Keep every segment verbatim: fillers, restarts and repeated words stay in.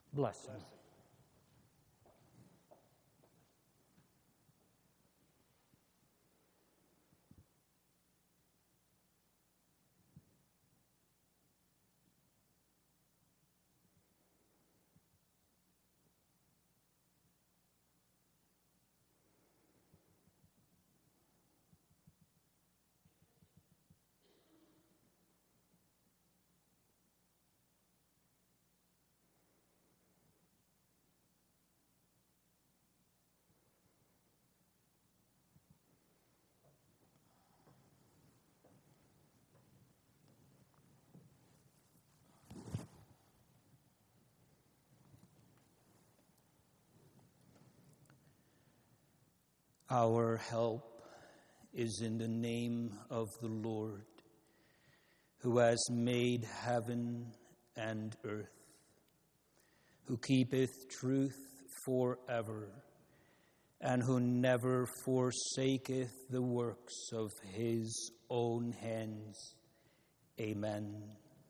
blessing. Our help is in the name of the Lord, who has made heaven and earth, who keepeth truth forever, and who never forsaketh the works of his own hands. Amen.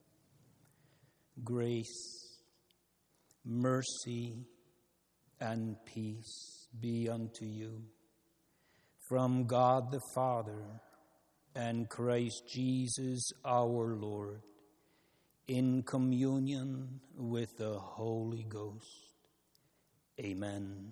Grace, mercy, and peace be unto you from God the Father and Christ Jesus our Lord, in communion with the Holy Ghost. Amen.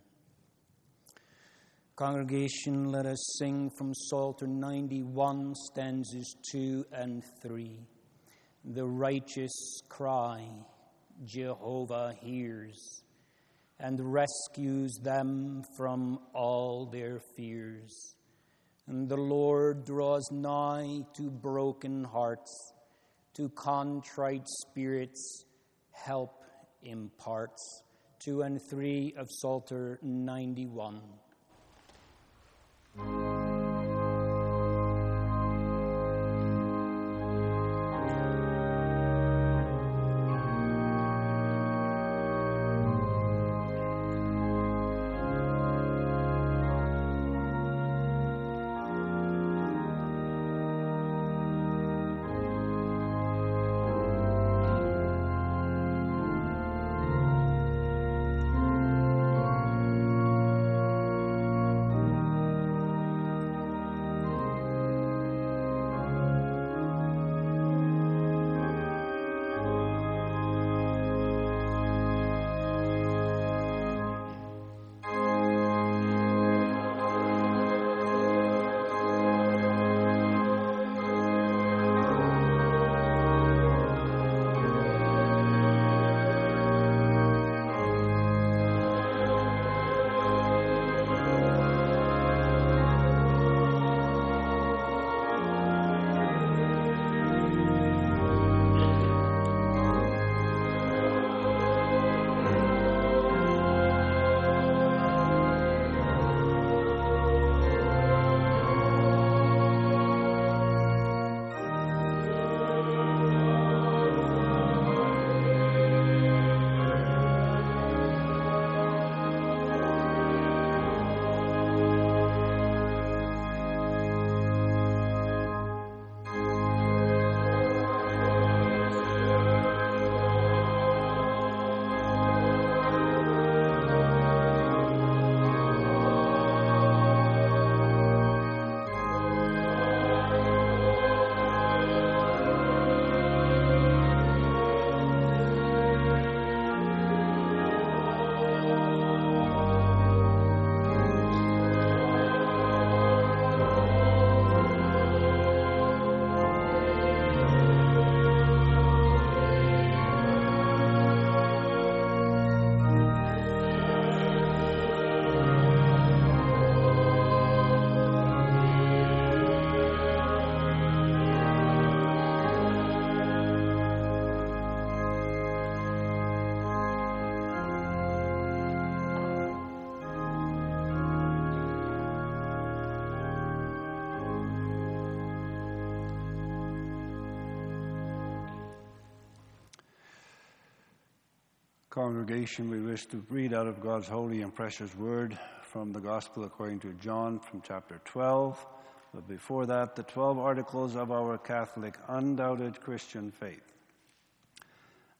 Congregation, let us sing from Psalter ninety-one, stanzas two and three. The righteous cry, Jehovah hears, and rescues them from all their fears. And the Lord draws nigh to broken hearts, to contrite spirits, help imparts. Two and three of Psalter ninety-one. Congregation, we wish to read out of God's holy and precious word from the Gospel according to John from chapter twelve. But before that, the twelve articles of our Catholic, undoubted Christian faith.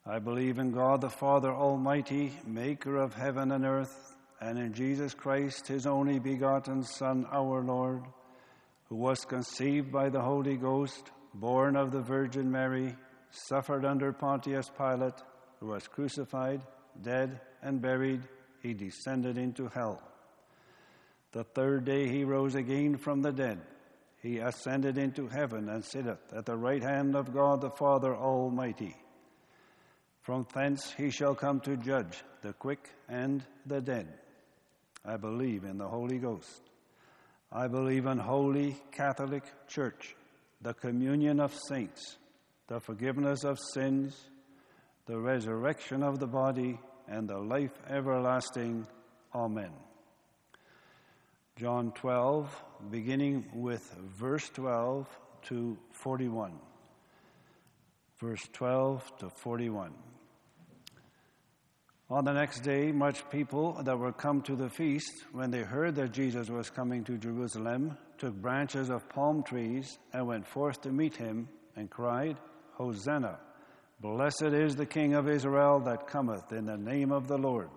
I believe in God the Father Almighty, maker of heaven and earth, and in Jesus Christ, his only begotten Son, our Lord, who was conceived by the Holy Ghost, born of the Virgin Mary, suffered under Pontius Pilate, who was crucified, dead, and buried. He descended into hell. The third day he rose again from the dead. He ascended into heaven and sitteth at the right hand of God the Father Almighty. From thence he shall come to judge the quick and the dead. I believe in the Holy Ghost. I believe in holy Catholic Church, the communion of saints, the forgiveness of sins, the resurrection of the body, and the life everlasting. Amen. John twelve, beginning with verse twelve to forty-one. Verse twelve to forty-one. On the next day, much people that were come to the feast, when they heard that Jesus was coming to Jerusalem, took branches of palm trees and went forth to meet him and cried, Hosanna! Blessed is the King of Israel that cometh in the name of the Lord.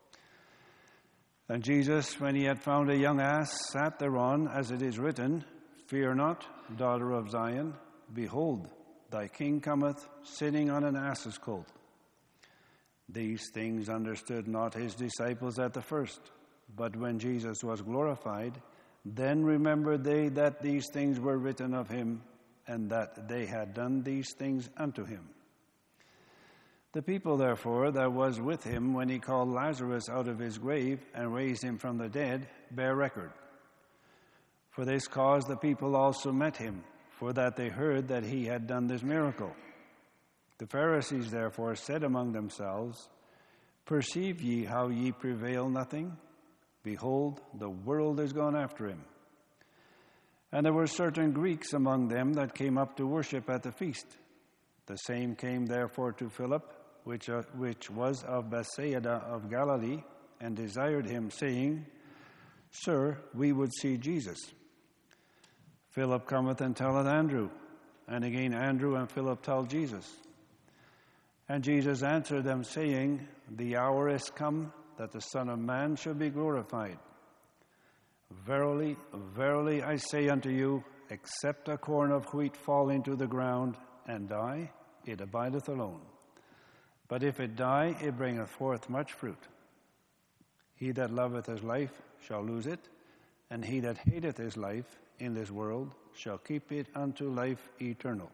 And Jesus, when he had found a young ass, sat thereon, as it is written, Fear not, daughter of Zion, behold, thy king cometh, sitting on an ass's colt. These things understood not his disciples at the first, but when Jesus was glorified, then remembered they that these things were written of him, and that they had done these things unto him. The people, therefore, that was with him when he called Lazarus out of his grave and raised him from the dead, bear record. For this cause the people also met him, for that they heard that he had done this miracle. The Pharisees therefore said among themselves, Perceive ye how ye prevail nothing? Behold, the world is gone after him. And there were certain Greeks among them that came up to worship at the feast. The same came therefore to Philip, which, uh, which was of Bethsaida of Galilee, and desired him, saying, Sir, we would see Jesus. Philip cometh and telleth Andrew, and again Andrew and Philip tell Jesus. And Jesus answered them, saying, The hour is come that the Son of Man should be glorified. Verily, verily, I say unto you, except a corn of wheat fall into the ground and die, it abideth alone. But if it die, it bringeth forth much fruit. He that loveth his life shall lose it, and he that hateth his life in this world shall keep it unto life eternal.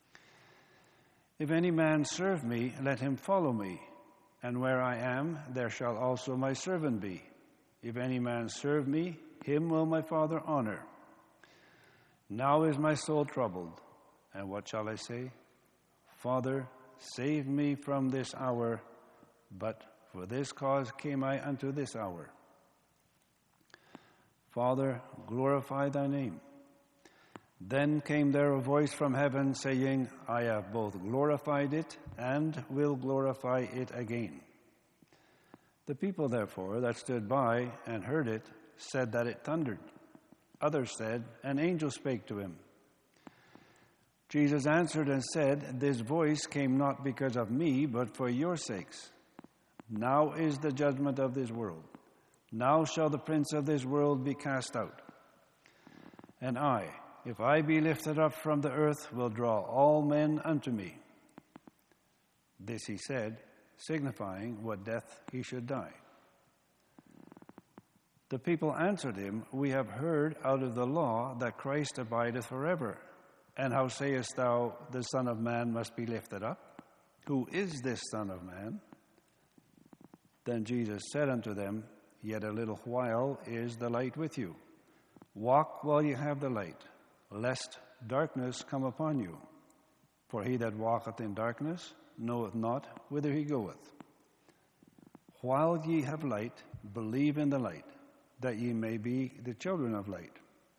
If any man serve me, let him follow me, and where I am, there shall also my servant be. If any man serve me, him will my Father honor. Now is my soul troubled, and what shall I say? Father, save me from this hour, but for this cause came I unto this hour. Father, glorify thy name. Then came there a voice from heaven, saying, I have both glorified it and will glorify it again. The people, therefore, that stood by and heard it, said that it thundered. Others said, An angel spake to him. Jesus answered and said, This voice came not because of me, but for your sakes. Now is the judgment of this world. Now shall the prince of this world be cast out. And I, if I be lifted up from the earth, will draw all men unto me. This he said, signifying what death he should die. The people answered him, We have heard out of the law that Christ abideth forever. And how sayest thou, the Son of Man must be lifted up? Who is this Son of Man? Then Jesus said unto them, Yet a little while is the light with you. Walk while you have the light, lest darkness come upon you. For he that walketh in darkness knoweth not whither he goeth. While ye have light, believe in the light, that ye may be the children of light.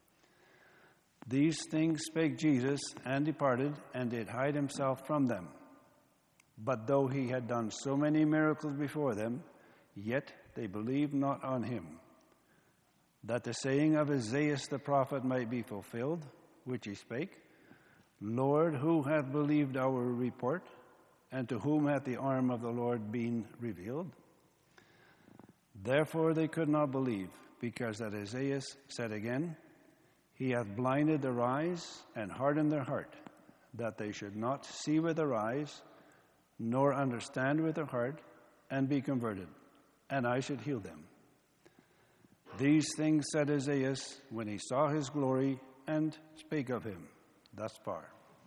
These things spake Jesus, and departed, and did hide himself from them. But though he had done so many miracles before them, yet they believed not on him. That the saying of Isaiah the prophet might be fulfilled, which he spake, Lord, who hath believed our report? and to whom hath the arm of the Lord been revealed? Therefore they could not believe, because that Isaiah said again, He hath blinded their eyes and hardened their heart, that they should not see with their eyes, nor understand with their heart, and be converted, and I should heal them. These things said Isaiah when he saw his glory, and spake of him. Thus far.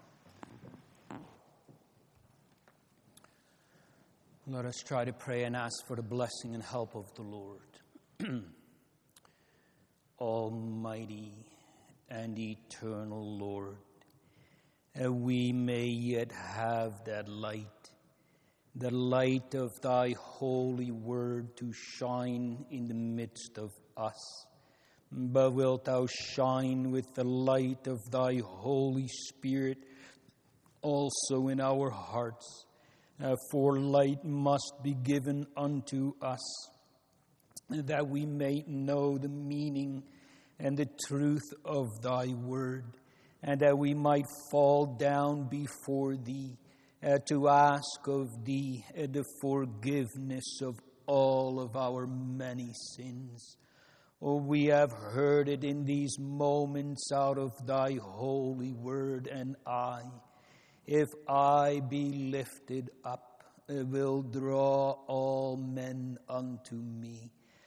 Let us try to pray and ask for the blessing and help of the Lord. Almighty and eternal Lord, and we may yet have that light, the light of thy holy word to shine in the midst of us. But wilt thou shine with the light of thy Holy Spirit also in our hearts? Uh, for light must be given unto us, that we may know the meaning and the truth of thy word, and that we might fall down before thee uh, to ask of thee uh, the forgiveness of all of our many sins. Oh, we have heard it in these moments out of thy holy word, and I, if I be lifted up, uh, will draw all men unto me.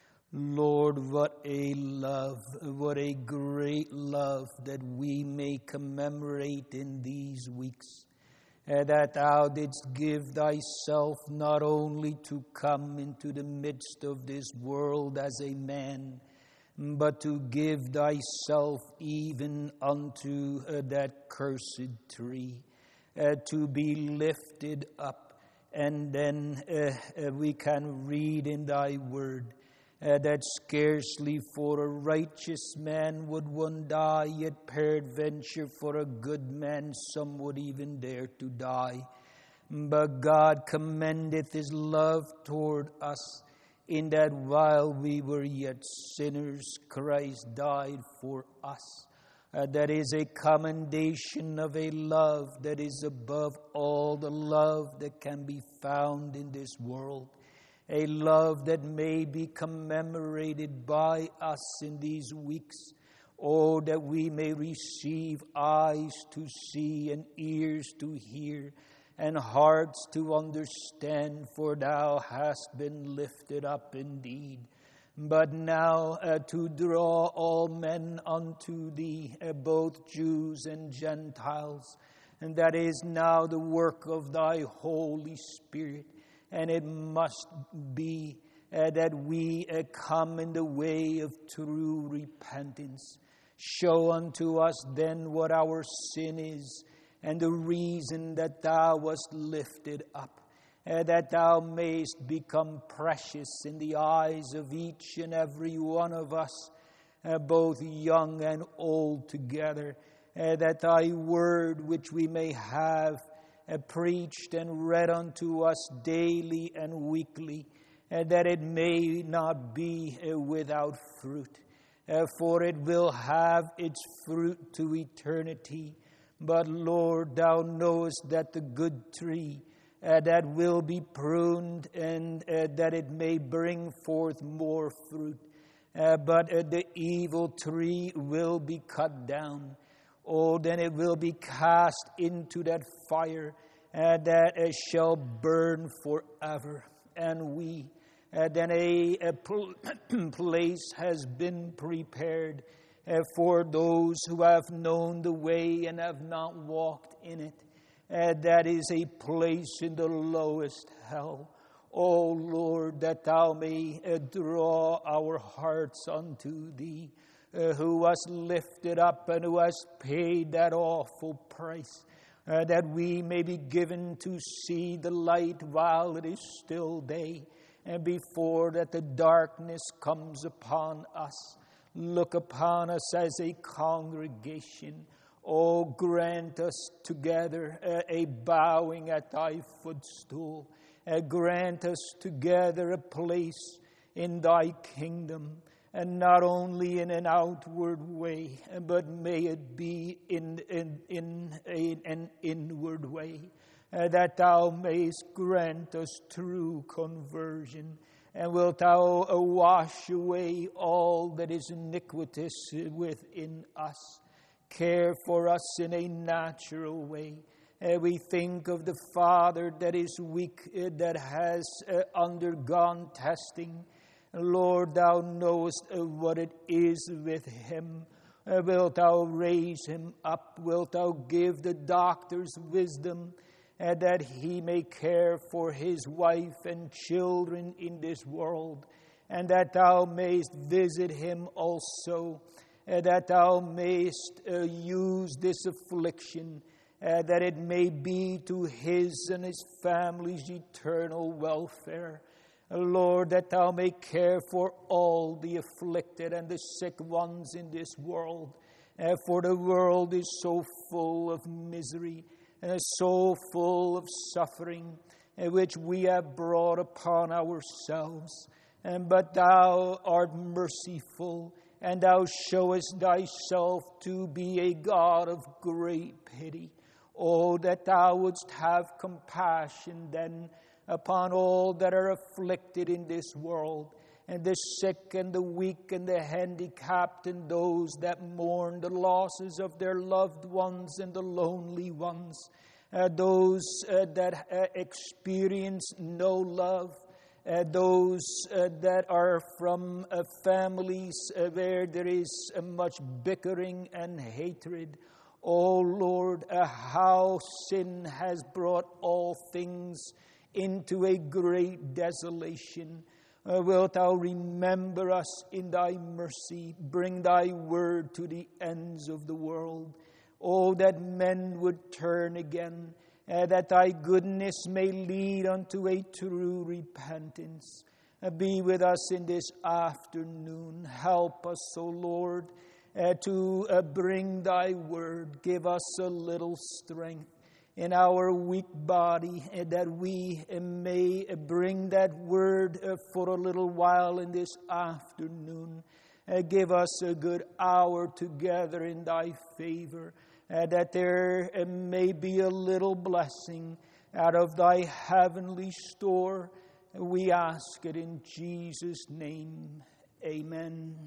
Lord, what a love, what a great love that we may commemorate in these weeks. Uh, that thou didst give thyself not only to come into the midst of this world as a man, but to give thyself even unto uh, that cursed tree, uh, to be lifted up. And then uh, uh, we can read in thy word, Uh, that scarcely for a righteous man would one die, yet peradventure for a good man some would even dare to die. But God commendeth his love toward us, in that while we were yet sinners, Christ died for us. Uh, that is a commendation of a love that is above all the love that can be found in this world. A love that may be commemorated by us in these weeks. Oh, that we may receive eyes to see and ears to hear and hearts to understand, for thou hast been lifted up indeed. But now uh, to draw all men unto thee, uh, both Jews and Gentiles, and that is now the work of thy Holy Spirit. And it must be uh, that we uh, come in the way of true repentance. Show unto us then what our sin is, and the reason that thou wast lifted up, uh, that thou mayest become precious in the eyes of each and every one of us, uh, both young and old together, uh, that thy word which we may have Uh, preached and read unto us daily and weekly, uh, that it may not be uh, without fruit, uh, for it will have its fruit to eternity. But Lord, thou knowest that the good tree uh, that will be pruned, and uh, that it may bring forth more fruit, uh, but uh, the evil tree will be cut down. Oh, then it will be cast into that fire uh, that uh, shall burn forever. And we, uh, then a, a pl- place has been prepared uh, for those who have known the way and have not walked in it. Uh, that is a place in the lowest hell. O Lord, that thou may uh, draw our hearts unto thee, Uh, who was lifted up and who has paid that awful price, uh, that we may be given to see the light while it is still day, and before that the darkness comes upon us. Look upon us as a congregation. Oh, grant us together uh, a bowing at thy footstool. Uh, grant us together a place in thy kingdom. And not only in an outward way, but may it be in, in, in a, an inward way. uh, that thou mayst grant us true conversion, and wilt thou uh, wash away all that is iniquitous within us. Care for us in a natural way. Uh, we think of the father that is weak, uh, that has uh, undergone testing. Lord, thou knowest uh, what it is with him. Uh, wilt thou raise him up? Wilt thou give the doctors wisdom, uh, that he may care for his wife and children in this world, and that thou mayst visit him also, uh, that thou mayst uh, use this affliction, uh, that it may be to his and his family's eternal welfare. Uh, Lord, that thou may care for all the afflicted and the sick ones in this world, uh, for the world is so full of misery, and so full of suffering, uh, which we have brought upon ourselves. And but thou art merciful, and thou showest thyself to be a God of great pity. Oh, that thou wouldst have compassion then upon all that are afflicted in this world, and the sick and the weak and the handicapped, and those that mourn the losses of their loved ones and the lonely ones, uh, those uh, that uh, experience no love, uh, those uh, that are from uh, families uh, where there is uh, much bickering and hatred. Oh Lord, uh, how sin has brought all things into a great desolation. Uh, wilt thou remember us in thy mercy? Bring thy word to the ends of the world. Oh, that men would turn again, uh, that thy goodness may lead unto a true repentance. Uh, be with us in this afternoon. Help us, O Lord, uh, to uh, bring thy word. Give us a little strength in our weak body, uh, that we uh, may uh, bring that word uh, for a little while in this afternoon. Uh, give us a good hour together in thy favor, uh, that there uh, may be a little blessing out of thy heavenly store. We ask it in Jesus' name. Amen.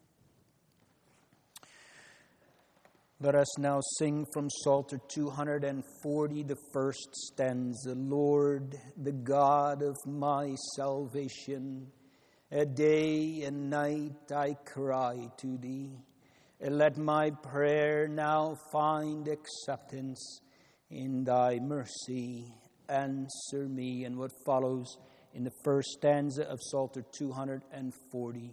Let us now sing from Psalter two hundred forty, the first stanza. Lord, the God of my salvation, a day and night I cry to thee. Let my prayer now find acceptance. In thy mercy answer me. And what follows in the first stanza of Psalter two hundred forty.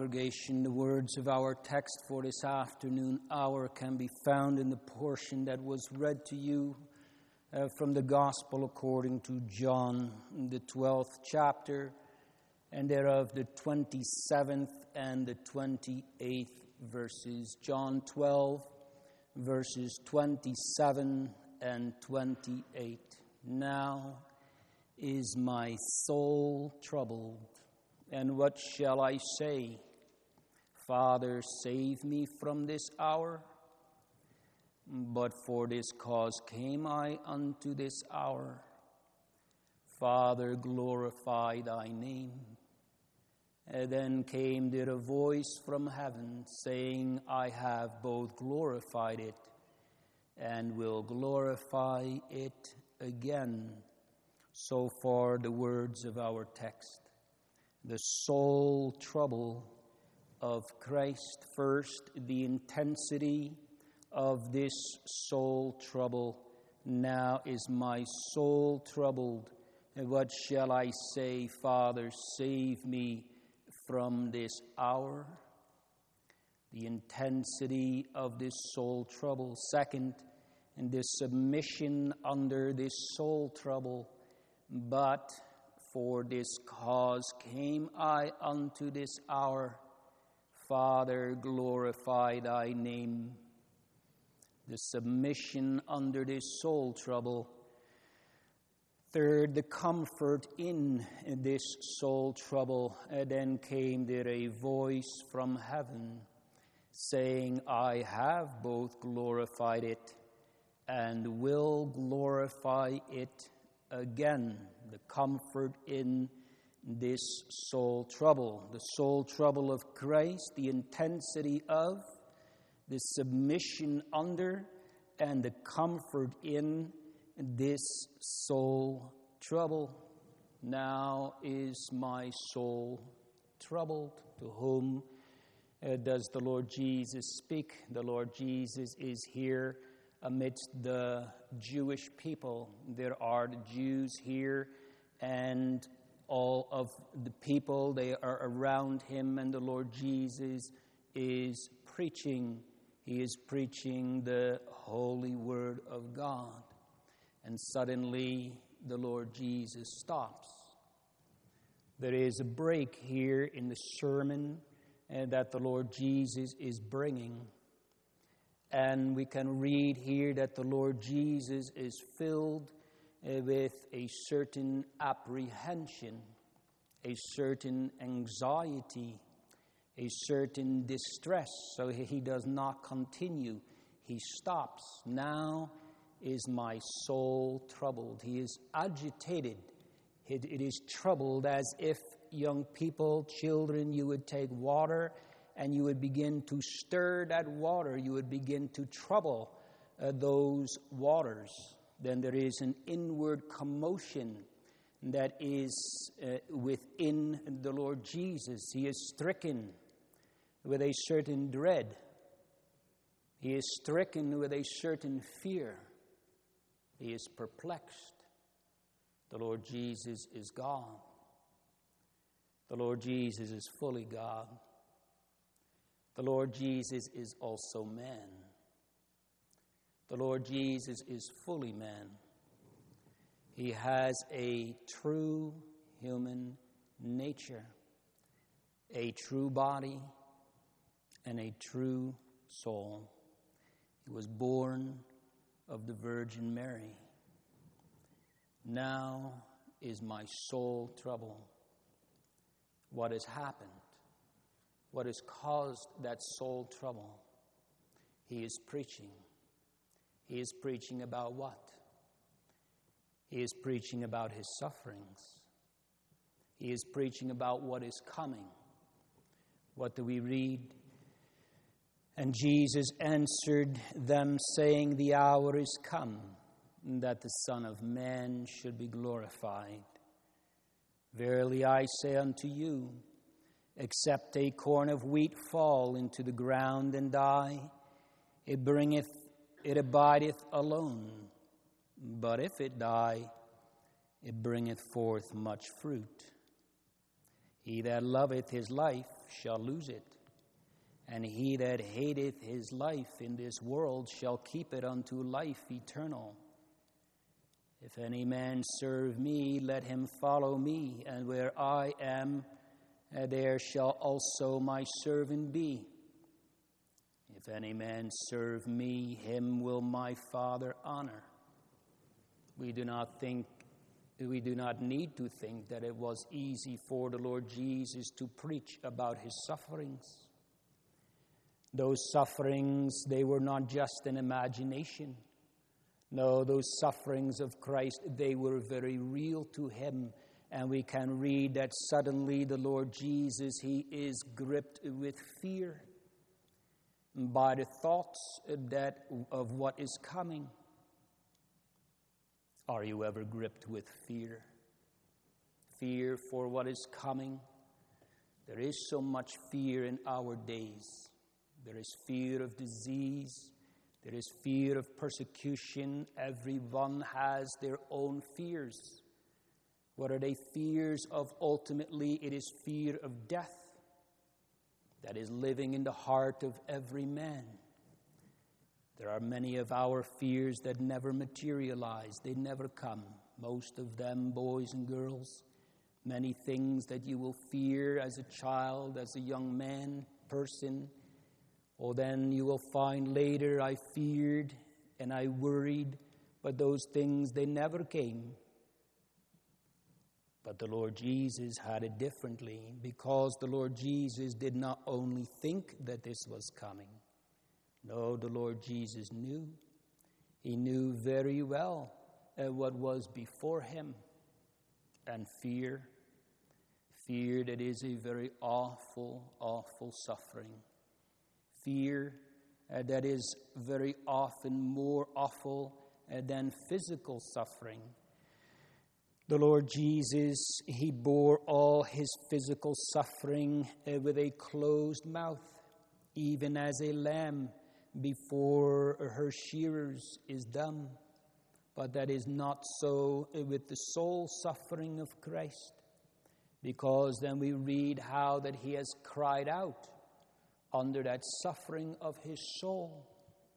congregation, the words of our text for this afternoon hour can be found in the portion that was read to you uh, from the Gospel according to John, the twelfth chapter, and thereof the twenty-seventh and the twenty-eighth verses. John twelve, verses twenty-seven and twenty-eight. Now is my soul troubled, and what shall I say? Father, save me from this hour. But for this cause came I unto this hour. Father, glorify thy name. And then came there a voice from heaven, saying, I have both glorified it, and will glorify it again. So far the words of our text. The soul trouble of Christ. First, the intensity of this soul trouble. Now is my soul troubled. And what shall I say? Father, save me from this hour. The intensity of this soul trouble. Second, and the submission under this soul trouble. But for this cause came I unto this hour. Father, glorify thy name. The submission under this soul trouble. Third, the comfort in this soul trouble. And then came there a voice from heaven, saying, I have both glorified it, and will glorify it again. The comfort in this soul trouble. The soul trouble of Christ, the intensity of, the submission under, and the comfort in this soul trouble. Now is my soul troubled. To whom uh, does the Lord Jesus speak? The Lord Jesus is here amidst the Jewish people. There are the Jews here, and all of the people, they are around him, and the Lord Jesus is preaching. He is preaching the holy word of God. And suddenly the Lord Jesus stops. There is a break here in the sermon uh, that the Lord Jesus is bringing. And we can read here that the Lord Jesus is filled uh, with a certain apprehension, a certain anxiety, a certain distress. So he does not continue. He stops. Now is my soul troubled. He is agitated. It, it is troubled, as if young people, children, you would take water and you would begin to stir that water. You would begin to trouble uh, those waters. Then there is an inward commotion that is uh, within the Lord Jesus. He is stricken with a certain dread. He is stricken with a certain fear. He is perplexed. The Lord Jesus is God. The Lord Jesus is fully God. The Lord Jesus is also man. The Lord Jesus is fully man. He has a true human nature, a true body, and a true soul. He was born of the Virgin Mary. Now is my soul troubled. What has happened? What has caused that soul trouble? He is preaching. He is preaching about what? He is preaching about his sufferings. He is preaching about what is coming. What do we read? And Jesus answered them, saying, the hour is come, that the Son of Man should be glorified. Verily I say unto you, except a corn of wheat fall into the ground and die, it bringeth, it abideth alone. But if it die, it bringeth forth much fruit. He that loveth his life shall lose it, and he that hateth his life in this world shall keep it unto life eternal. If any man serve me, let him follow me, and where I am, there shall also my servant be. If any man serve me, him will my Father honor. We do not think, we do not need to think that it was easy for the Lord Jesus to preach about his sufferings. Those sufferings, they were not just an imagination. No, those sufferings of Christ, they were very real to him. And we can read that suddenly the Lord Jesus, he is gripped with fear by the thoughts that of what is coming. Are you ever gripped with fear? Fear for what is coming? There is so much fear in our days. There is fear of disease. There is fear of persecution. Everyone has their own fears. What are they fears of? Ultimately, it is fear of death that is living in the heart of every man. There are many of our fears that never materialize. They never come. Most of them, boys and girls, many things that you will fear as a child, as a young man, person. Or then you will find later, I feared and I worried, but those things, they never came. But the Lord Jesus had it differently, because the Lord Jesus did not only think that this was coming. No, the Lord Jesus knew. He knew very well uh, what was before him. And fear, fear that is a very awful, awful suffering. Fear uh, that is very often more awful uh, than physical suffering. The Lord Jesus, he bore all his physical suffering uh, with a closed mouth, even as a lamb before her shearers is dumb. But that is not so uh, with the soul suffering of Christ, because then we read how that he has cried out under that suffering of his soul.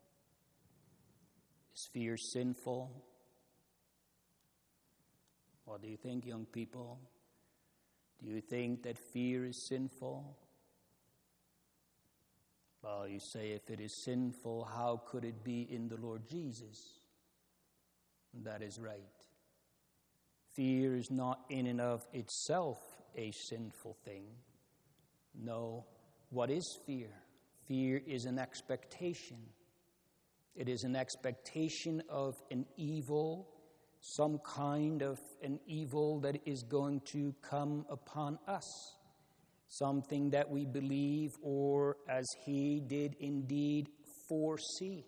Is fear sinful? What do you think, young people? Do you think that fear is sinful? Well, you say, if it is sinful, how could it be in the Lord Jesus? That is right. Fear is not in and of itself a sinful thing. No. What is fear? Fear is an expectation. It is an expectation of an evil, some kind of an evil that is going to come upon us. Something that we believe, or as he did indeed foresee.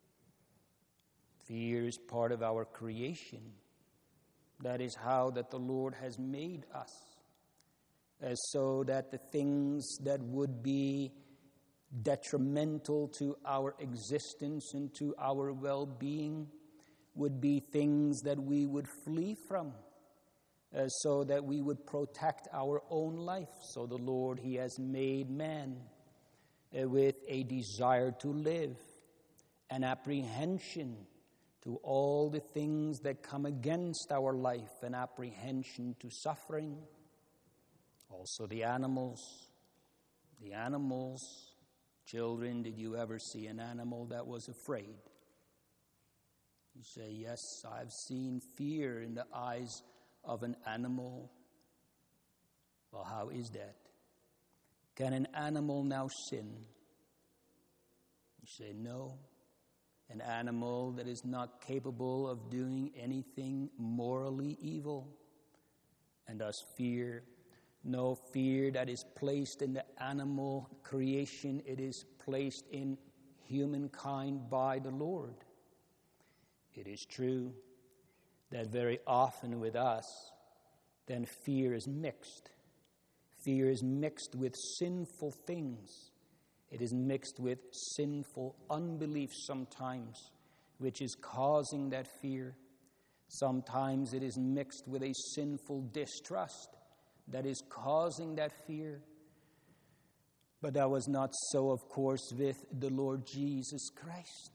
Fear is part of our creation. That is how that the Lord has made us. As so that the things that would be detrimental to our existence and to our well-being would be things that we would flee from, uh, so that we would protect our own life. So the Lord, he has made man uh, with a desire to live, an apprehension to all the things that come against our life, an apprehension to suffering. Also the animals, the animals, children, did you ever see an animal that was afraid? You say, yes, I've seen fear in the eyes of an animal. Well, how is that? Can an animal now sin? You say, no. An animal that is not capable of doing anything morally evil. And thus fear, no fear that is placed in the animal creation, it is placed in humankind by the Lord. It is true that very often with us, then fear is mixed. Fear is mixed with sinful things. It is mixed with sinful unbelief sometimes, which is causing that fear. Sometimes it is mixed with a sinful distrust that is causing that fear. But that was not so, of course, with the Lord Jesus Christ.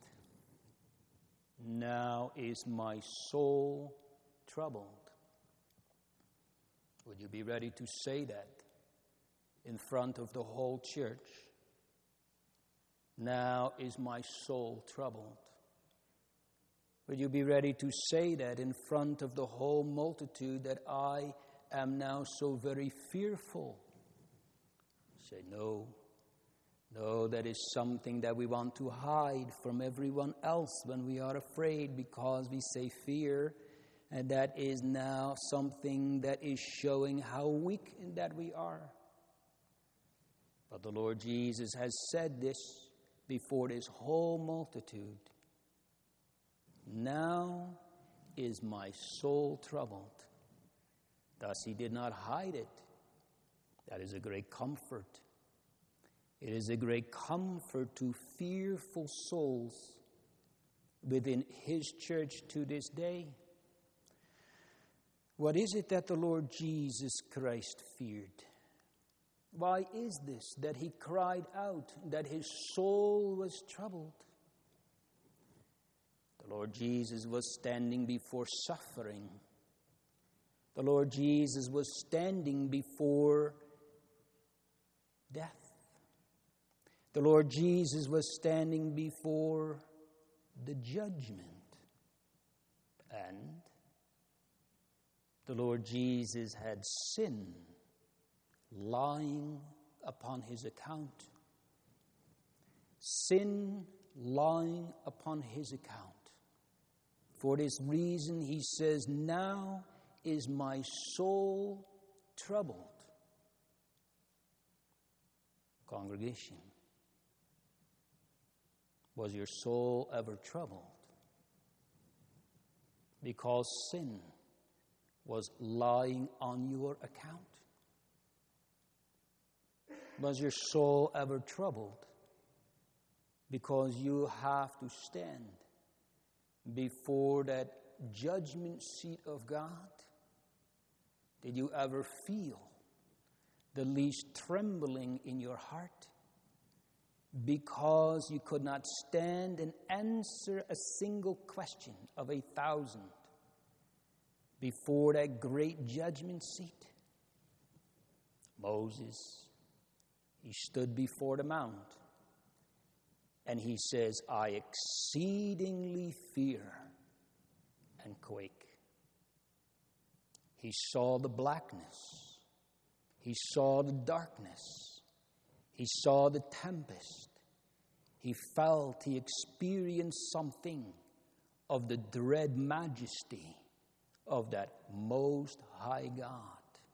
Now is my soul troubled. Would you be ready to say that in front of the whole church? Now is my soul troubled. Would you be ready to say that in front of the whole multitude, that I am now so very fearful? Say, no. No, that is something that we want to hide from everyone else when we are afraid, because we say fear, and that is now something that is showing how weak that we are. But the Lord Jesus has said this before this whole multitude. Now is my soul troubled. Thus he did not hide it. That is a great comfort. It is a great comfort to fearful souls within his church to this day. What is it that the Lord Jesus Christ feared? Why is this that he cried out that his soul was troubled? The Lord Jesus was standing before suffering. The Lord Jesus was standing before death. The Lord Jesus was standing before the judgment. And the Lord Jesus had sin lying upon his account. Sin lying upon his account. For this reason, he says, now is my soul troubled. Congregation, was your soul ever troubled? Because sin was lying on your account? Was your soul ever troubled because you have to stand before that judgment seat of God? Did you ever feel the least trembling in your heart because you could not stand and answer a single question of a thousand before that great judgment seat? Moses, he stood before the mount and he says, I exceedingly fear and quake. He saw the blackness. He saw the darkness. He saw the tempest. He felt, he experienced something of the dread majesty of that most high God.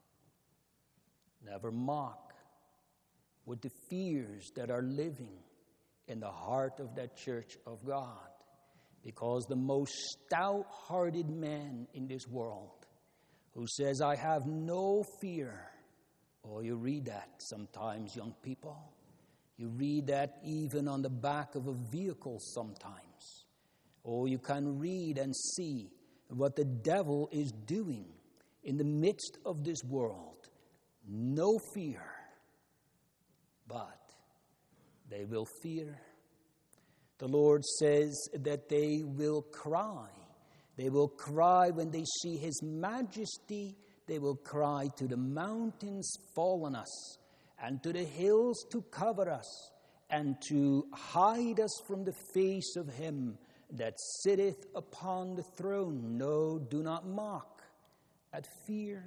Never mock with the fears that are living in the heart of that church of God, because the most stout-hearted man in this world who says, I have no fear. Oh, you read that sometimes, young people. You read that even on the back of a vehicle sometimes. Oh, you can read and see what the devil is doing in the midst of this world. No fear, but they will fear. The Lord says that they will cry. They will cry when they see his majesty. They will cry to the mountains, fall on us, and to the hills to cover us, and to hide us from the face of him that sitteth upon the throne. No, do not mock at fear.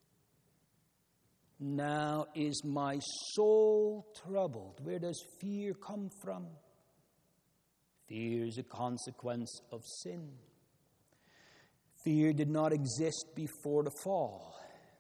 Now is my soul troubled. Where does fear come from? Fear is a consequence of sin. Fear did not exist before the fall.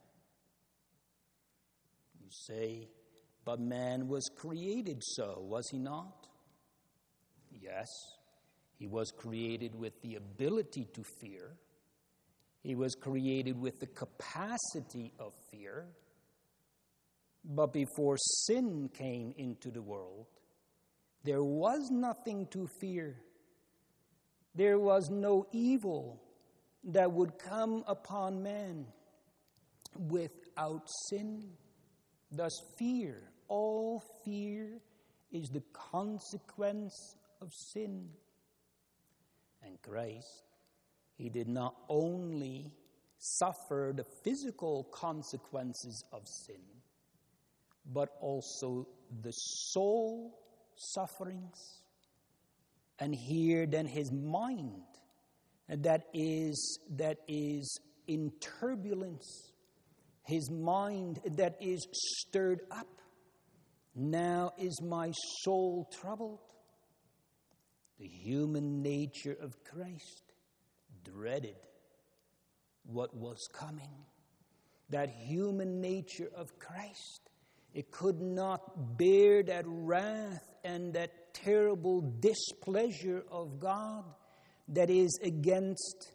You say, but man was created so, was he not? Yes, he was created with the ability to fear. He was created with the capacity of fear. But before sin came into the world, there was nothing to fear. There was no evil that would come upon man without sin. Thus fear all fear is the consequence of sin. And Christ, he did not only suffer the physical consequences of sin, but also the soul sufferings. And here then his mind, that is, that is in turbulence, his mind that is stirred up. Now is my soul troubled. The human nature of Christ dreaded what was coming. That human nature of Christ, it could not bear that wrath and that terrible displeasure of God that is against,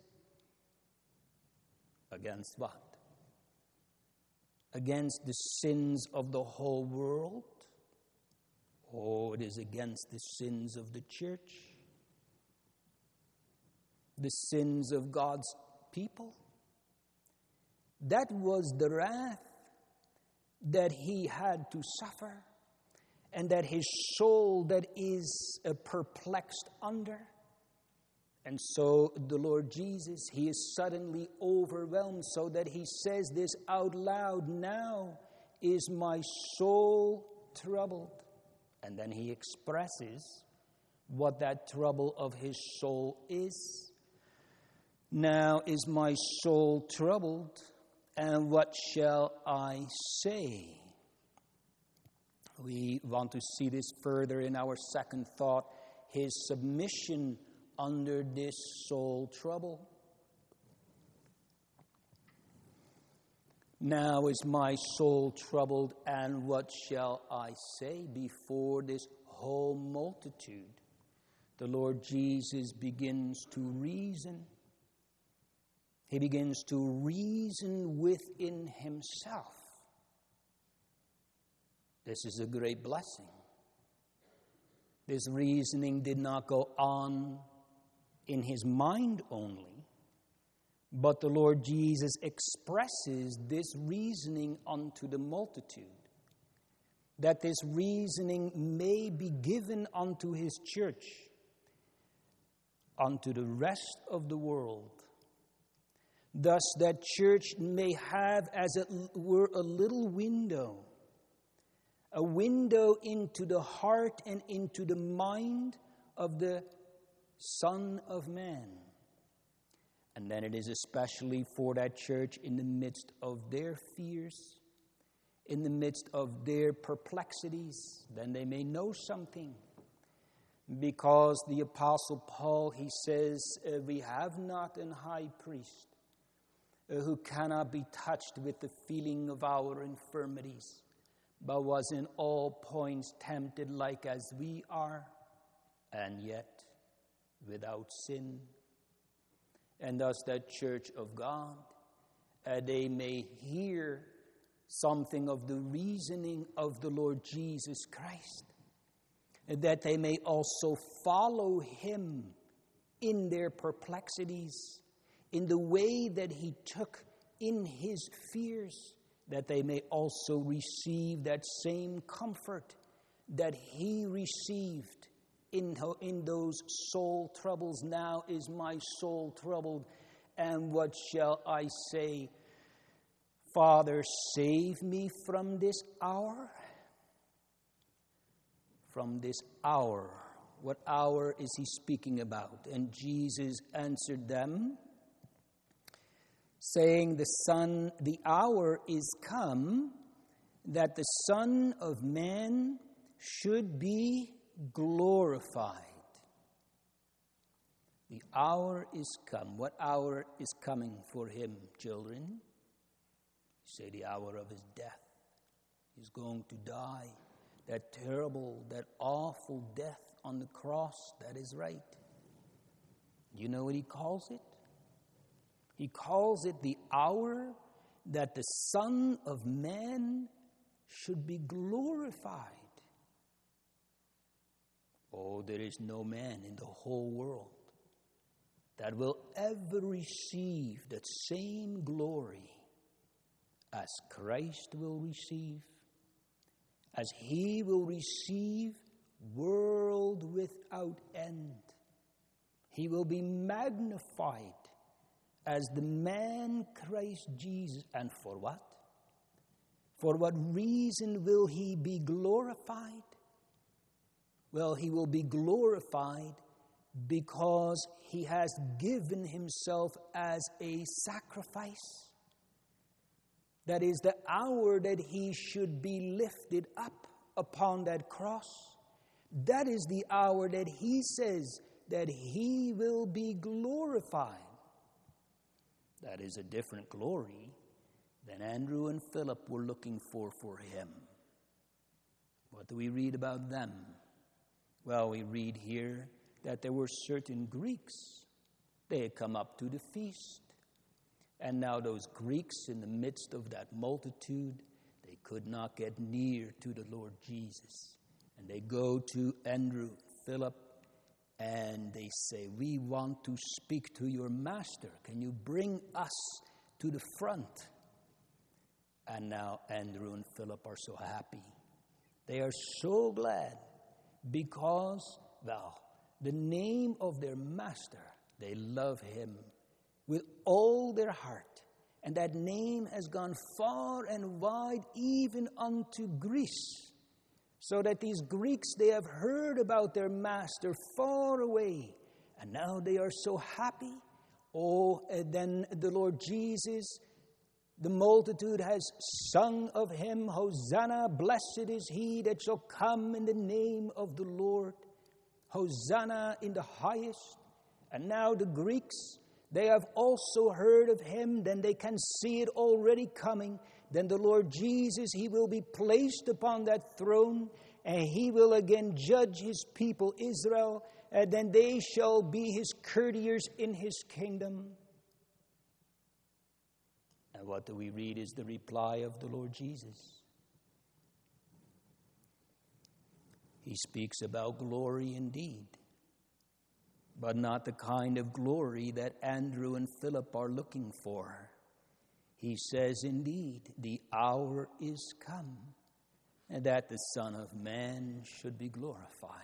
against what? Against the sins of the whole world? Oh, it is against the sins of the church, the sins of God's people. That was the wrath that he had to suffer, and that his soul that is uh, perplexed under. And so the Lord Jesus, he is suddenly overwhelmed, so that he says this out loud, now is my soul troubled. And then he expresses what that trouble of his soul is. Now is my soul troubled, and what shall I say? We want to see this further in our second thought, his submission under this soul trouble. Now is my soul troubled, and what shall I say? Before this whole multitude, the Lord Jesus begins to reason. He begins to reason within himself. This is a great blessing. This reasoning did not go on in his mind only, but the Lord Jesus expresses this reasoning unto the multitude, that this reasoning may be given unto his church, unto the rest of the world. Thus that church may have, as it were, a little window, a window into the heart and into the mind of the Son of Man. And then it is especially for that church in the midst of their fears, in the midst of their perplexities, then they may know something. Because the Apostle Paul, he says, uh, we have not an high priest uh, who cannot be touched with the feeling of our infirmities, but was in all points tempted like as we are, and yet without sin. And thus that church of God, uh, they may hear something of the reasoning of the Lord Jesus Christ, that they may also follow him in their perplexities, in the way that he took in his fears, that they may also receive that same comfort that he received in, in those soul troubles. Now is my soul troubled, and what shall I say? Father, save me from this hour. From this hour. What hour is he speaking about? And Jesus answered them, saying, the Son, the hour is come that the Son of Man should be glorified. The hour is come. What hour is coming for him, children? You say the hour of his death. He's going to die. That terrible, that awful death on the cross, that is right. You know what he calls it? He calls it the hour that the Son of Man should be glorified. Oh, there is no man in the whole world that will ever receive that same glory as Christ will receive, as he will receive world without end. He will be magnified as the man Christ Jesus. And for what? For what reason will he be glorified? Well, he will be glorified because he has given himself as a sacrifice. That is the hour that he should be lifted up upon that cross. That is the hour that he says that he will be glorified. That is a different glory than Andrew and Philip were looking for for him. What do we read about them? Well, we read here that there were certain Greeks. They had come up to the feast. And now those Greeks, in the midst of that multitude, they could not get near to the Lord Jesus. And they go to Andrew, Philip, and they say, we want to speak to your master. Can you bring us to the front? And now Andrew and Philip are so happy. They are so glad because, well, the name of their master, they love him with all their heart. And that name has gone far and wide, even unto Greece. So that these Greeks, they have heard about their master far away. And now they are so happy. Oh, and then the Lord Jesus, the multitude has sung of him, Hosanna, blessed is he that shall come in the name of the Lord. Hosanna in the highest. And now the Greeks, they have also heard of him, then they can see it already coming. Then the Lord Jesus, he will be placed upon that throne, and he will again judge his people Israel, and then they shall be his courtiers in his kingdom. And what do we read is the reply of the Lord Jesus. He speaks about glory indeed, but not the kind of glory that Andrew and Philip are looking for. He says, indeed, the hour is come, and that the Son of Man should be glorified.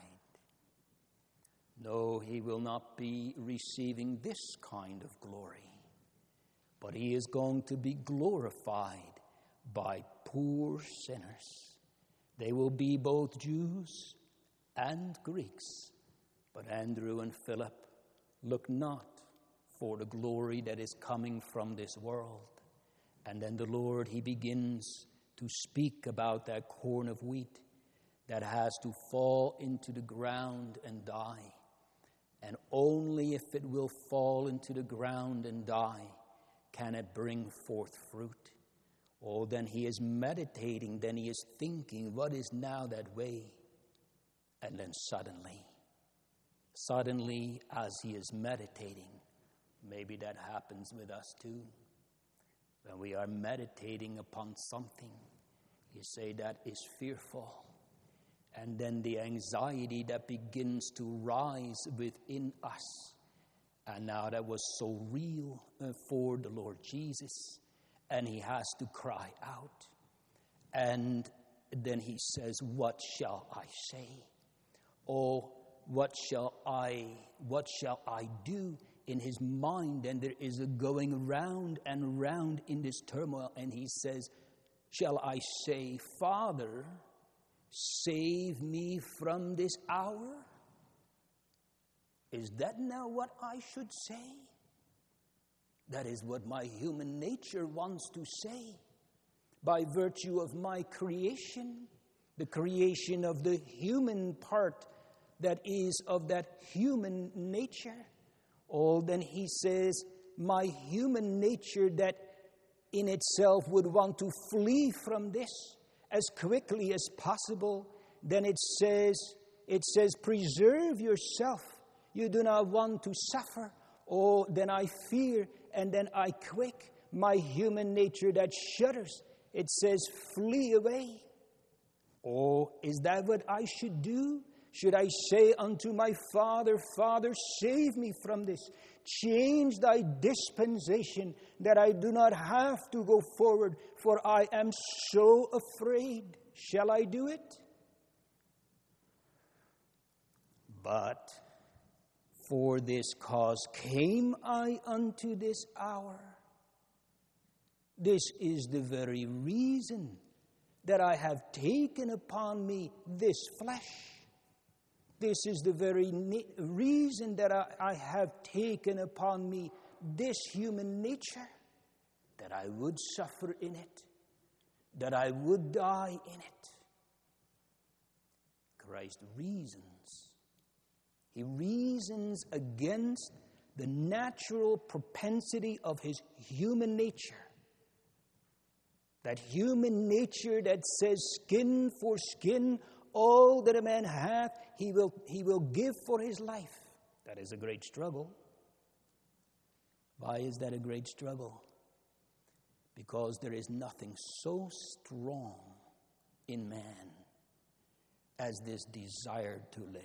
No, he will not be receiving this kind of glory, but he is going to be glorified by poor sinners. They will be both Jews and Greeks. But Andrew and Philip look not for the glory that is coming from this world. And then the Lord, he begins to speak about that corn of wheat that has to fall into the ground and die. And only if it will fall into the ground and die can it bring forth fruit. Oh, then he is meditating, then he is thinking, what is now that way? And then suddenly, suddenly as he is meditating, maybe that happens with us too. When we are meditating upon something, you say that is fearful. And then the anxiety that begins to rise within us. And now that was so real for the Lord Jesus. And he has to cry out. And then he says, what shall I say? Oh, what shall I, what shall I do? In his mind, and there is a going round and round in this turmoil, and he says, shall I say, Father, save me from this hour? Is that now what I should say? That is what my human nature wants to say. By virtue of my creation, the creation of the human part that is of that human nature. Oh, then he says, my human nature that in itself would want to flee from this as quickly as possible. Then it says, it says, preserve yourself. You do not want to suffer. Oh, then I fear, and then I quake. My human nature that shudders. It says, flee away. Oh, is that what I should do? Should I say unto my Father, Father, save me from this. Change thy dispensation that I do not have to go forward, for I am so afraid. Shall I do it? But for this cause came I unto this hour. This is the very reason that I have taken upon me this flesh. This is the very na- reason that I, I have taken upon me this human nature, that I would suffer in it, that I would die in it. Christ reasons. He reasons against the natural propensity of his human nature. That human nature that says skin for skin, all that a man hath, he will, he will give for his life. That is a great struggle. Why is that a great struggle? Because there is nothing so strong in man as this desire to live.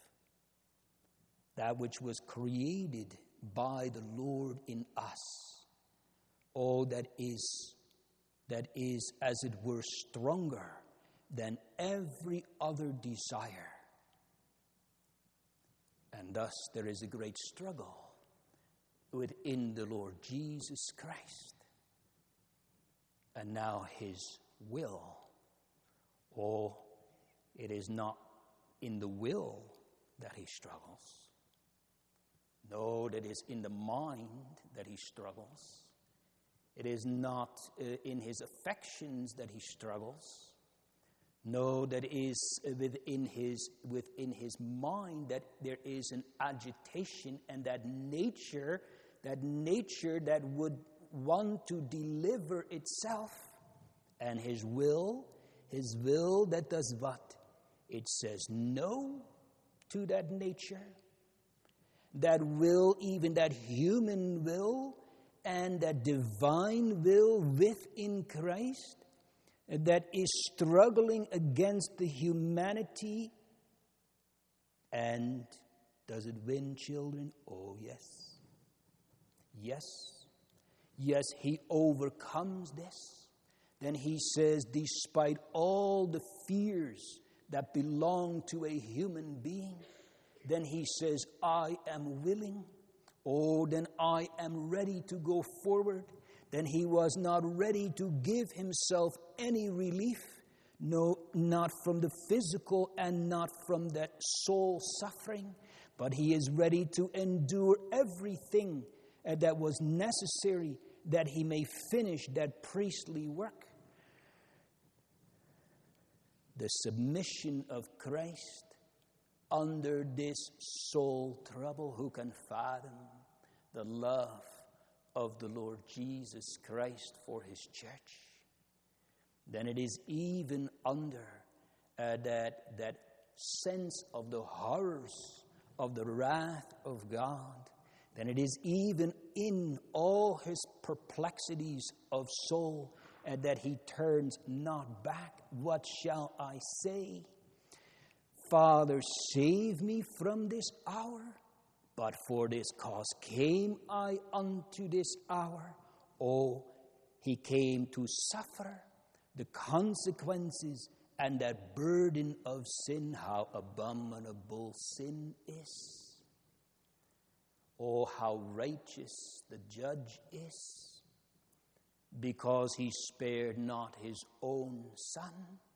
That which was created by the Lord in us. Oh, that is, that is, as it were, stronger than every other desire. And thus there is a great struggle within the Lord Jesus Christ. And now his will. Oh, it is not in the will that he struggles. No, that is in the mind that he struggles. It is not uh, in his affections that he struggles. No, that is within his within his mind that there is an agitation, and that nature, that nature that would want to deliver itself. And his will, his will that does what? It says no to that nature. That will, even that human will and that divine will within Christ, that is struggling against the humanity. And does it win, children? Oh, yes. Yes. Yes, he overcomes this. Then he says, despite all the fears that belong to a human being, then he says, I am willing. Oh, then I am ready to go forward. Then he was not ready to give himself any relief. No, not from the physical and not from that soul suffering. But he is ready to endure everything that was necessary that he may finish that priestly work. The submission of Christ under this soul trouble. Who can fathom the love of the Lord Jesus Christ for his church? Then it is even under uh, that, that sense of the horrors of the wrath of God. Then it is even in all his perplexities of soul uh, that he turns not back. What shall I say? Father, save me from this hour. But for this cause came I unto this hour. Oh, he came to suffer the consequences and that burden of sin. How abominable sin is. Oh, how righteous the judge is, because he spared not his own son.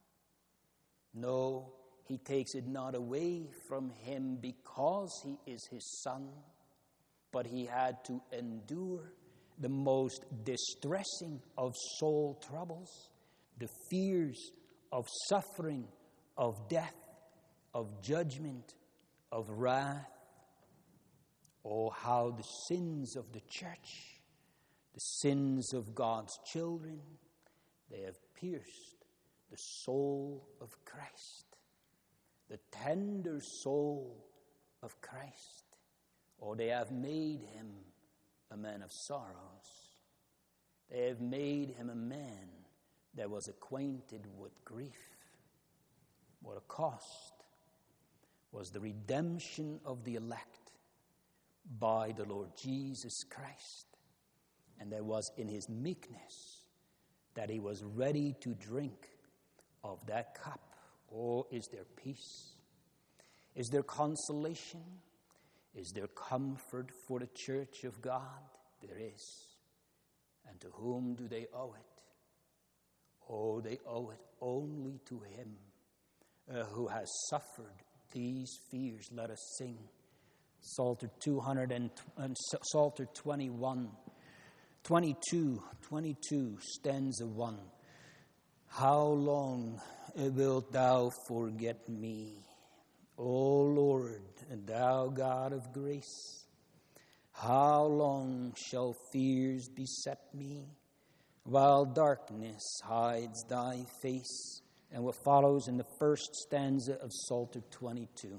No, he takes it not away from him because he is his son, but he had to endure the most distressing of soul troubles, the fears of suffering, of death, of judgment, of wrath. Oh, how the sins of the church, the sins of God's children, they have pierced the soul of Christ, the tender soul of Christ. Oh, they have made him a man of sorrows. They have made him a man that was acquainted with grief. What a cost was the redemption of the elect by the Lord Jesus Christ. And there was in his meekness that he was ready to drink of that cup? Oh, is there peace? Is there consolation? Is there comfort for the church of God? There is. And to whom do they owe it? Oh, they owe it only to him uh, who has suffered these fears. Let us sing Psalter two hundred and uh, Psalter twenty-one, twenty-two, twenty-two, stanza one. How long wilt thou forget me, O Lord, thou God of grace? How long shall fears beset me, while darkness hides thy face? And what follows in the first stanza of Psalter twenty-two.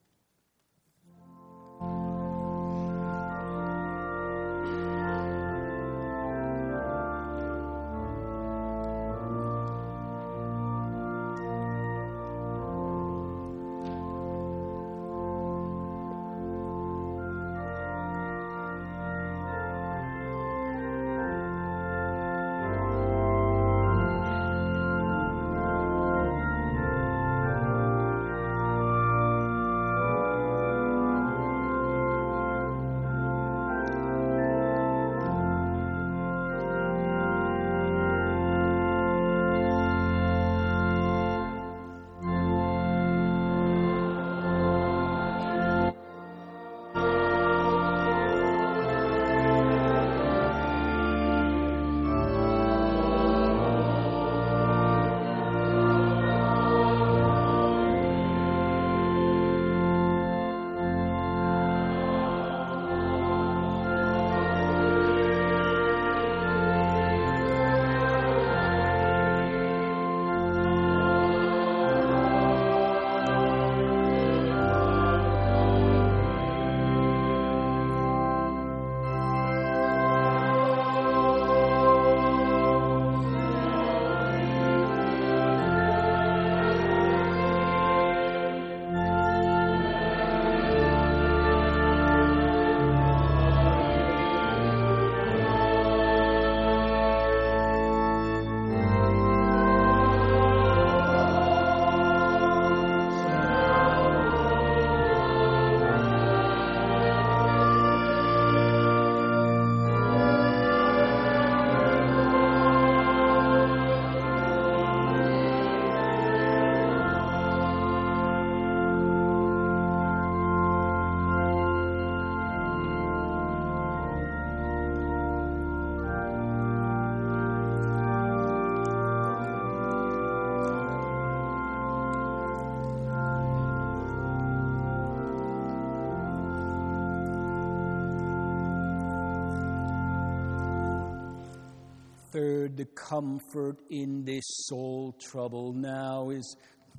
Third, the comfort in this soul trouble. Now is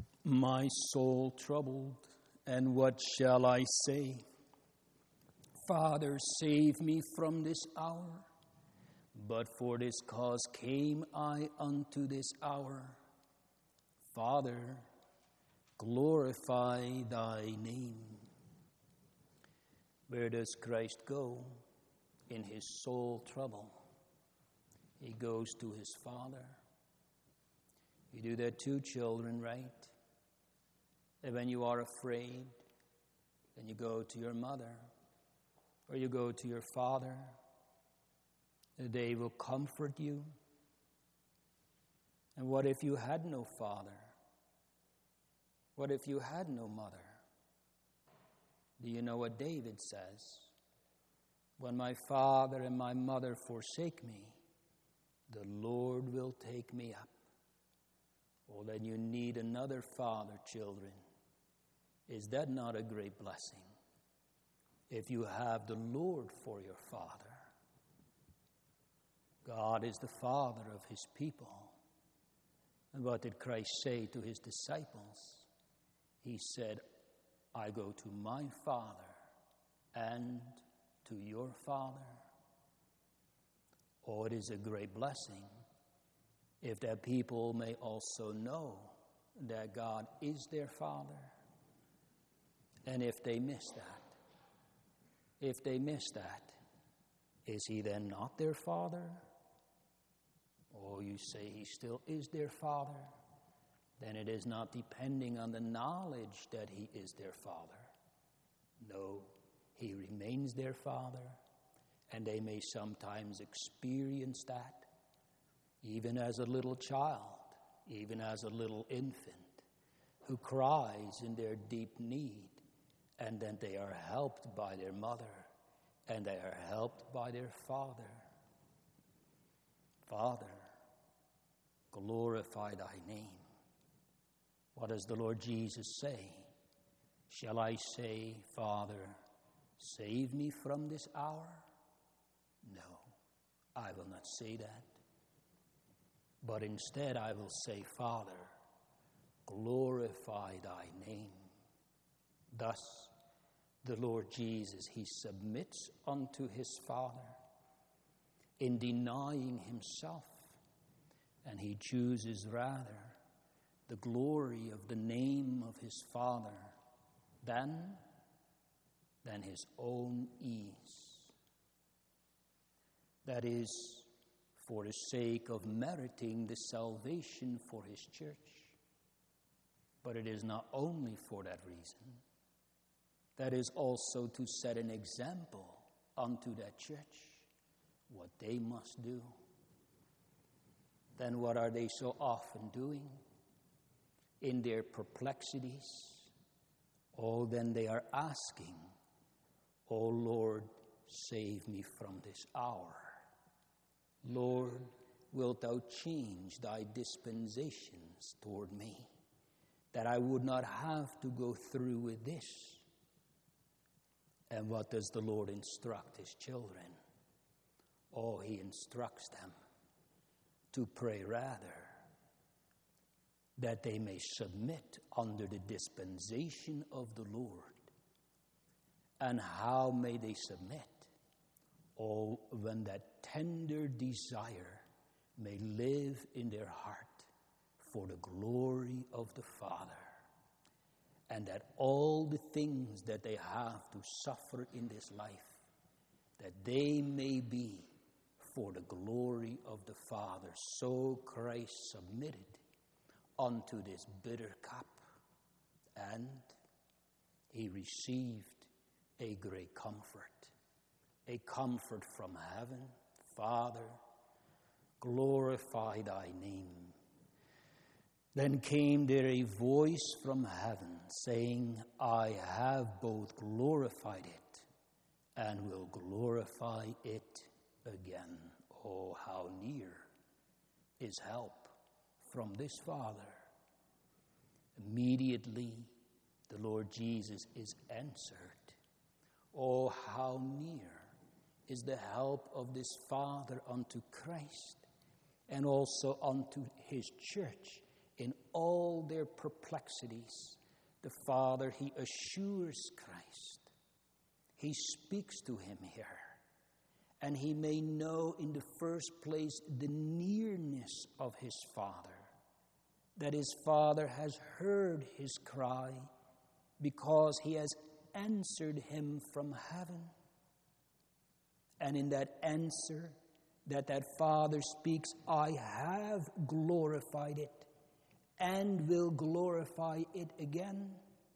my soul troubled, and what shall I say? Father, save me from this hour. But for this cause came I unto this hour. Father, glorify thy name. Where does Christ go in his soul trouble? He goes to his Father. You do that too, children, right? And when you are afraid, then you go to your mother, or you go to your father. They will comfort you. And what if you had no father? What if you had no mother? Do you know what David says? When my father and my mother forsake me, the Lord will take me up. Oh, then you need another father, children. Is that not a great blessing? If you have the Lord for your father. God is the father of his people. And what did Christ say to his disciples? He said, I go to my Father and to your Father. Oh, it is a great blessing if that people may also know that God is their Father. And if they miss that, if they miss that, is he then not their Father? Oh, you say he still is their Father. then it is not depending on the knowledge that he is their father. No, he remains their father, and they may sometimes experience that, even as a little child, even as a little infant, who cries in their deep need, and then they are helped by their mother, and they are helped by their father. Father, glorify thy name. What does the Lord Jesus say? Shall I say, Father, save me from this hour? No, I will not say that. But instead I will say, Father, glorify thy name. Thus, the Lord Jesus, he submits unto his Father in denying himself, and he chooses rather the glory of the name of his Father than, than his own ease. That is, for the sake of meriting the salvation for his church. But it is not only for that reason. That is also to set an example unto that church, what they must do. Then what are they so often doing? In their perplexities, oh, then they are asking, oh Lord, save me from this hour. Lord, wilt thou change thy dispensations toward me, that I would not have to go through with this? And what does the Lord instruct his children? Oh, he instructs them to pray rather that they may submit under the dispensation of the Lord. And how may they submit? Oh, when that tender desire may live in their heart for the glory of the Father, and that all the things that they have to suffer in this life, that they may be for the glory of the Father. So Christ submitted unto this bitter cup, and he received a great comfort, a comfort from heaven. Father, glorify thy name. Then came there a voice from heaven, saying, I have both glorified it and will glorify it again. Oh, how near is help from this Father. Immediately the Lord Jesus is answered. Oh, how near is the help of this Father unto Christ, and also unto his church in all their perplexities. The Father, he assures Christ. He speaks to him here. And he may know in the first place the nearness of his Father, that his Father has heard his cry because he has answered him from heaven. And in that answer that that Father speaks, I have glorified it and will glorify it again.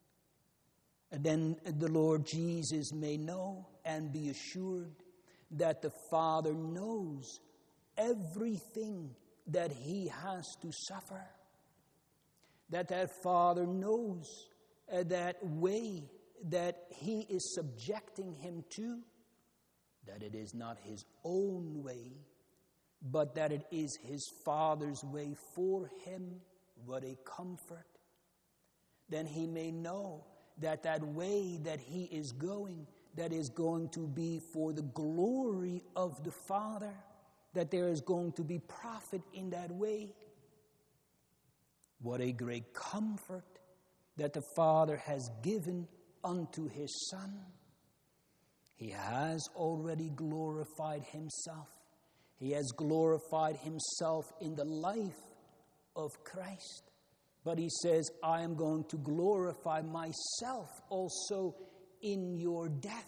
And then the Lord Jesus may know and be assured that the Father knows everything that he has to suffer. That that Father knows uh, that way that he is subjecting him to, that it is not his own way, but that it is his Father's way for him. What a comfort. Then he may know that that way that he is going, that is going to be for the glory of the Father, that there is going to be profit in that way. What a great comfort that the Father has given unto his Son. He has already glorified himself. He has glorified himself in the life of Christ. But he says, I am going to glorify myself also in your death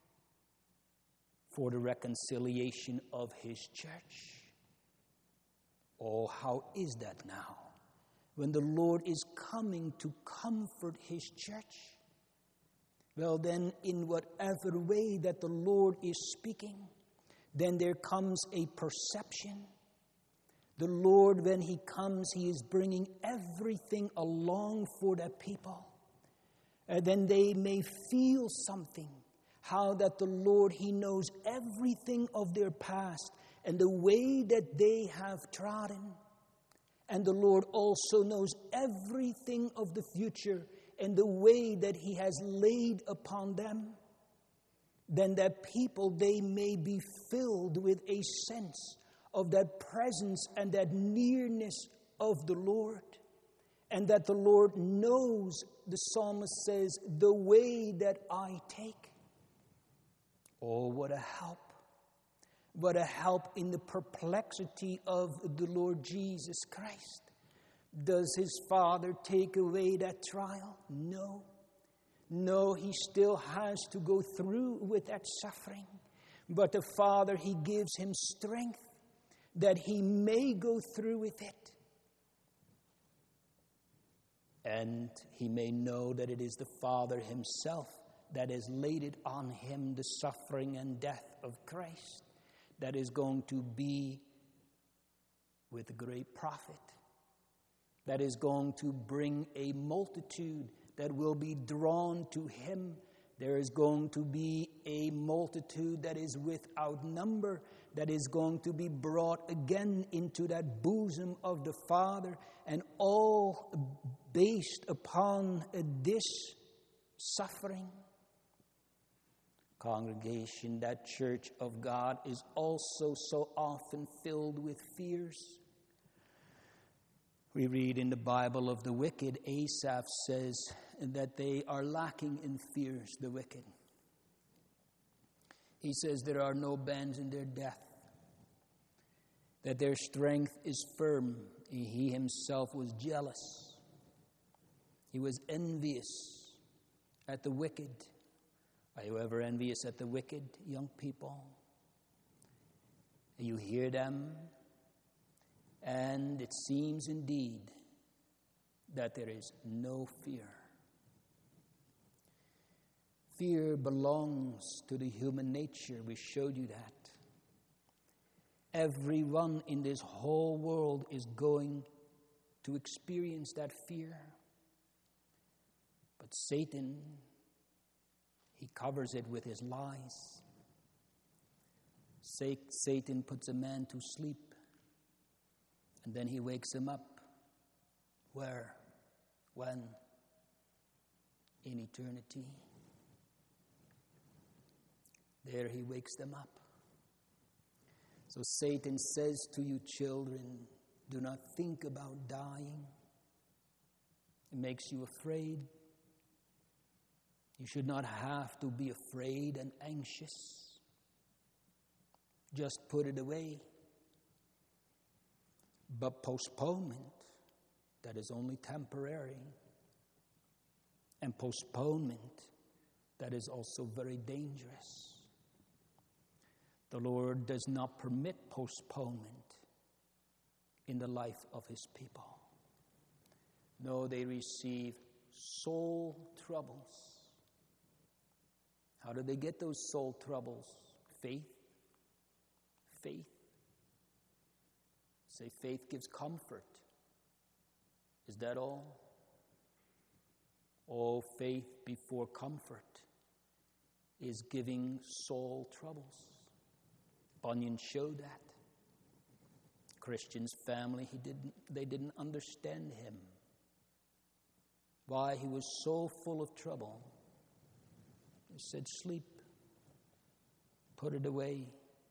for the reconciliation of his church. Oh, how is that now? when the Lord is coming to comfort his church, well then, in whatever way that the Lord is speaking, then there comes a perception. The Lord, when he comes, he is bringing everything along for the people. And then they may feel something, how that the Lord, he knows everything of their past and the way that they have trodden. And the Lord also knows everything of the future and the way that he has laid upon them. Then that people, they may be filled with a sense of that presence and that nearness of the Lord. And that the Lord knows, the psalmist says, the way that I take. Oh, what a help. What a help in the perplexity of the Lord Jesus Christ. Does his Father take away that trial? No. No, he still has to go through with that suffering. But the Father, he gives him strength that he may go through with it. And he may know that it is the Father himself that has laid it on him, the suffering and death of Christ, that is going to be with a great profit, that is going to bring a multitude that will be drawn to him. There is going to be a multitude that is without number, that is going to be brought again into that bosom of the Father, and all based upon this suffering. Congregation, that church of God is also so often filled with fears. We read in the Bible of the wicked, Asaph says that they are lacking in fears, the wicked. He says there are no bends in their death, that their strength is firm. He himself was jealous. He was envious at the wicked. Are you ever envious at the wicked, young people? You hear them, and it seems indeed that there is no fear. Fear belongs to the human nature. We showed you that. Everyone in this whole world is going to experience that fear. But Satan, he covers it with his lies. Satan puts a man to sleep, and then he wakes him up. Where? When? In eternity. There he wakes them up. So Satan says to you, children, do not think about dying. It makes you afraid. You should not have to be afraid and anxious. Just put it away. But postponement, that is only temporary. And postponement, that is also very dangerous. The Lord does not permit postponement in the life of his people. No, they receive soul troubles. How do they get those soul troubles? Faith. Faith. Say, faith gives comfort. Is that all? Oh, faith before comfort is giving soul troubles. Bunyan showed that. Christian's family, he didn't, they didn't understand him. Why? He was so full of trouble. He said, sleep. Put it away.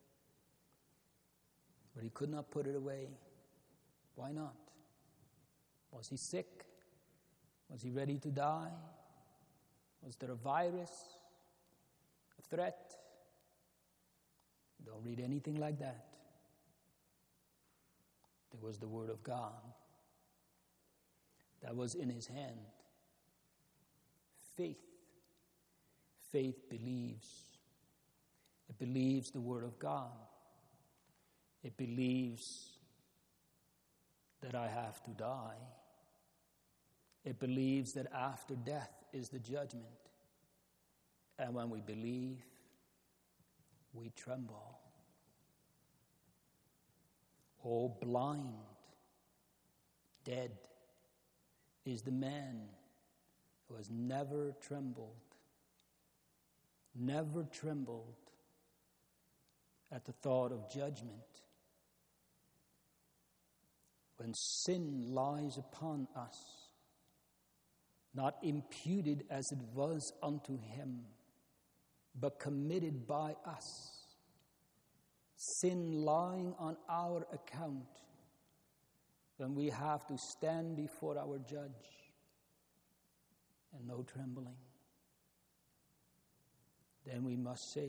But he could not put it away. Why not? Was he sick? Was he ready to die? Was there a virus? A threat? Don't read anything like that. There was the Word of God that was in his hand. Faith. Faith believes. It believes the Word of God. It believes that I have to die. It believes that after death is the judgment. And when we believe, we tremble. Oh, blind, dead is the man who has never trembled, never trembled at the thought of judgment. When sin lies upon us, not imputed as it was unto him, but committed by us, sin lying on our account, when we have to stand before our judge, and no trembling, then we must say,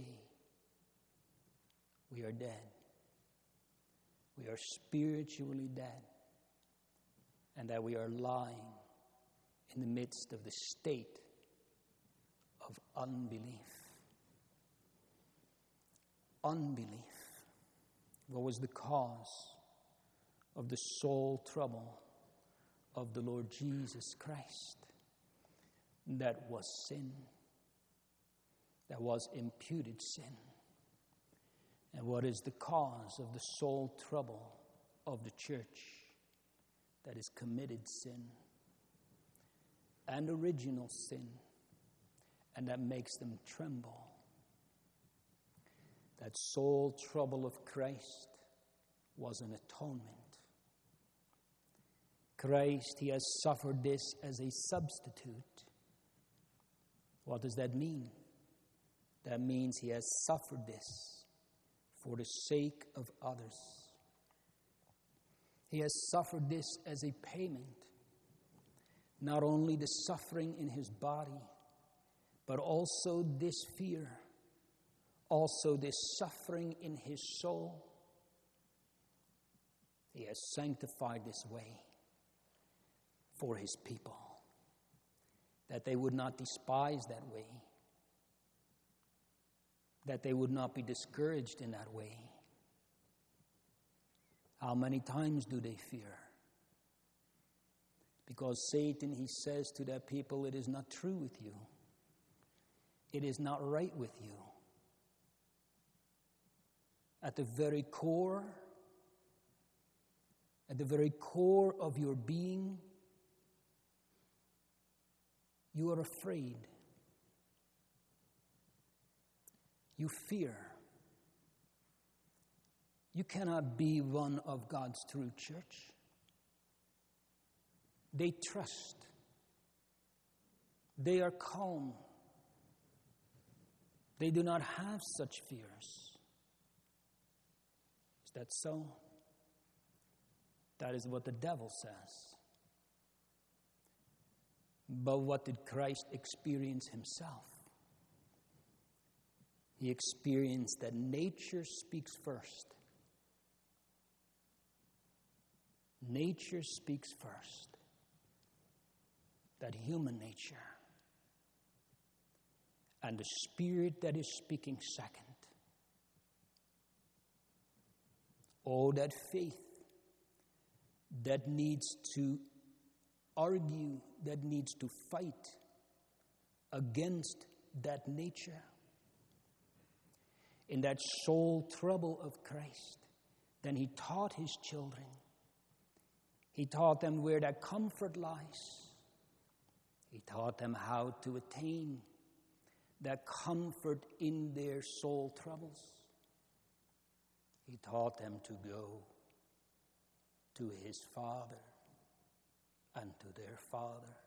we are dead. We are spiritually dead, and that we are lying in the midst of the state of unbelief. Unbelief. What was the cause of the soul trouble of the Lord Jesus Christ? That was sin. That was imputed sin. And what is the cause of the soul trouble of the church? That is committed sin and original sin, and that makes them tremble. That soul trouble of Christ was an atonement. Christ, he has suffered this as a substitute. What does that mean? That means he has suffered this for the sake of others. He has suffered this as a payment. Not only the suffering in his body, but also this fear, also this suffering in his soul. He has sanctified this way for his people, that they would not despise that way, that they would not be discouraged in that way. How many times do they fear? Because Satan, he says to that people, it is not true with you. It is not right with you. At the very core, at the very core of your being, you are afraid. You fear. You cannot be one of God's true church. They trust. They are calm. They do not have such fears. Is that so? That is what the devil says. But what did Christ experience himself? He experienced that nature speaks first. Nature speaks first. That human nature. And the spirit that is speaking second. Oh, that faith that needs to argue, that needs to fight against that nature. In that soul trouble of Christ, then he taught his children. He taught them where that comfort lies. He taught them how to attain that comfort in their soul troubles. He taught them to go to his Father and to their Father.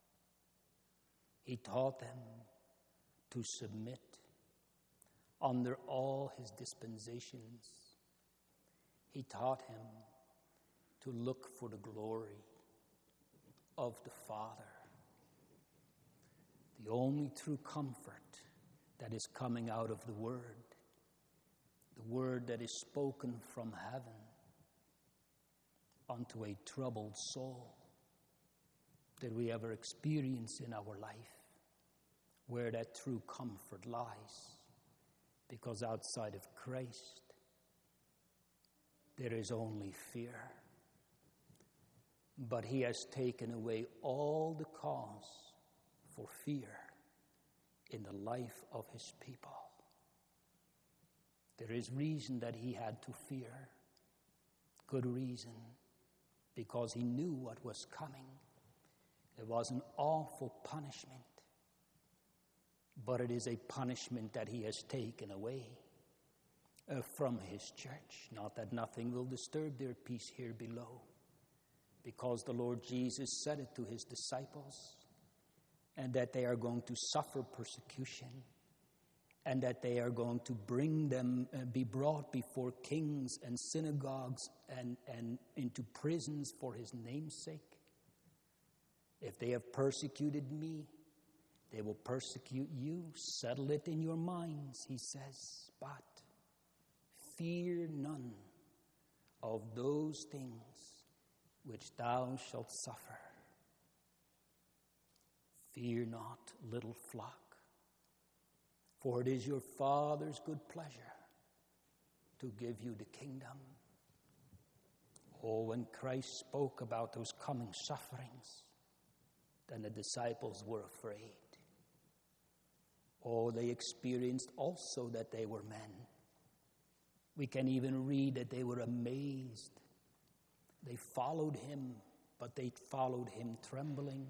He taught them to submit under all his dispensations. He taught him to look for the glory of the Father. The only true comfort that is coming out of the Word, the Word that is spoken from heaven unto a troubled soul. Did we ever experience in our life where that true comfort lies? Because outside of Christ, there is only fear. but he has taken away all the cause for fear in the life of his people. There is reason that he had to fear. Good reason, because he knew what was coming. It was an awful punishment, but it is a punishment that he has taken away uh, from his church. Not that nothing will disturb their peace here below, because the Lord Jesus said it to his disciples, and that they are going to suffer persecution, and that they are going to bring them, uh, be brought before kings and synagogues and, and into prisons for his name's sake. If they have persecuted me, they will persecute you. Settle it in your minds, he says. But fear none of those things which thou shalt suffer. Fear not, little flock, for it is your Father's good pleasure to give you the kingdom. Oh, when Christ spoke about those coming sufferings, then the disciples were afraid. Oh, they experienced also that they were men. We can even read that they were amazed. They followed him, but they followed him trembling.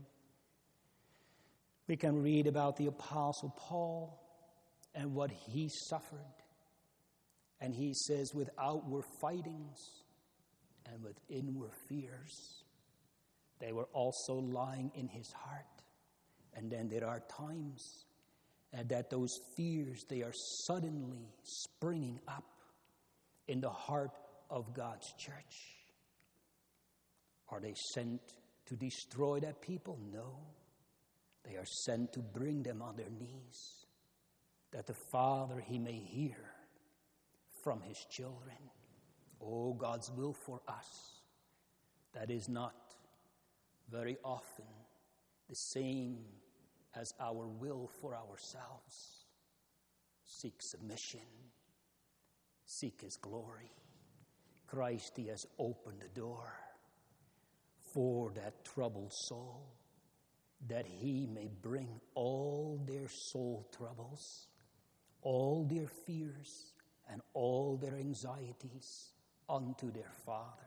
We can read about the Apostle Paul and what he suffered. And he says, with outward fightings and with inward fears, they were also lying in his heart. And then there are times uh, that those fears, they are suddenly springing up in the heart of God's church. Are they sent to destroy that people? No. They are sent to bring them on their knees, that the Father, he may hear from his children. Oh, God's will for us, that is not very often the same as our will for ourselves. Seek submission. Seek his glory. Christ, he has opened the door for that troubled soul, that he may bring all their soul troubles, all their fears, and all their anxieties unto their Father.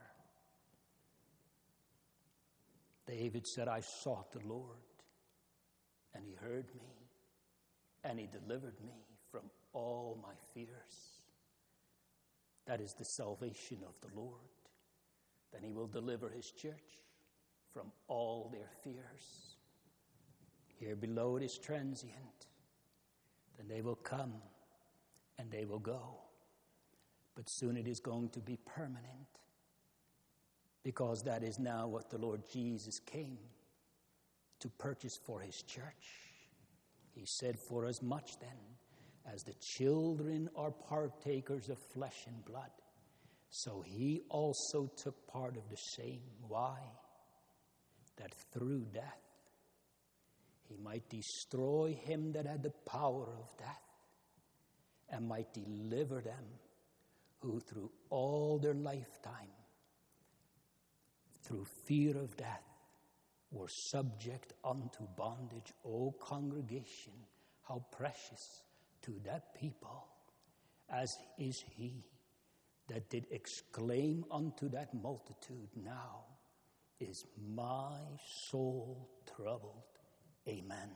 David said, I sought the Lord, and he heard me, and he delivered me from all my fears. That is the salvation of the Lord. Then he will deliver his church from all their fears. Here below it is transient. Then they will come and they will go. But soon it is going to be permanent, because that is now what the Lord Jesus came to purchase for his church. He said, for as much then as the children are partakers of flesh and blood, so he also took part of the same. Why? That through death he might destroy him that had the power of death, and might deliver them who through all their lifetime, through fear of death, were subject unto bondage. O congregation, how precious to that people, as is he that did exclaim unto that multitude, now is my soul troubled. Amen.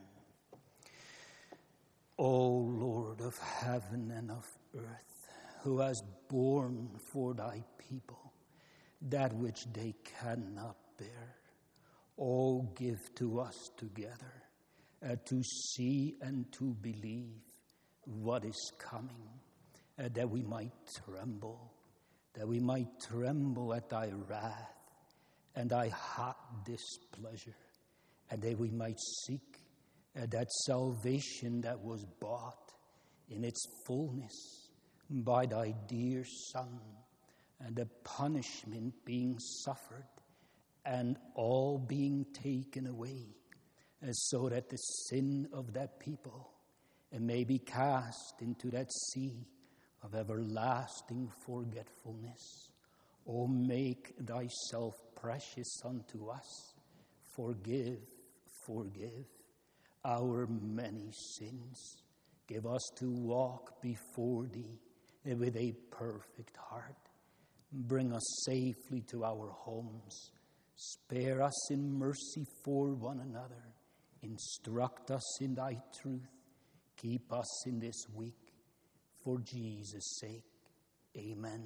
O Lord of heaven and of earth, who has borne for thy people that which they cannot bear, O give to us together uh, to see and to believe what is coming, uh, that we might tremble, that we might tremble at thy wrath and thy hot displeasure, and that we might seek uh, that salvation that was bought in its fullness by thy dear Son, and the punishment being suffered and all being taken away, uh, so that the sin of that people uh, may be cast into that sea of everlasting forgetfulness. O make thyself precious unto us. Forgive, forgive our many sins. Give us to walk before thee with a perfect heart. Bring us safely to our homes. Spare us in mercy for one another. Instruct us in thy truth. Keep us in this week. For Jesus' sake, amen.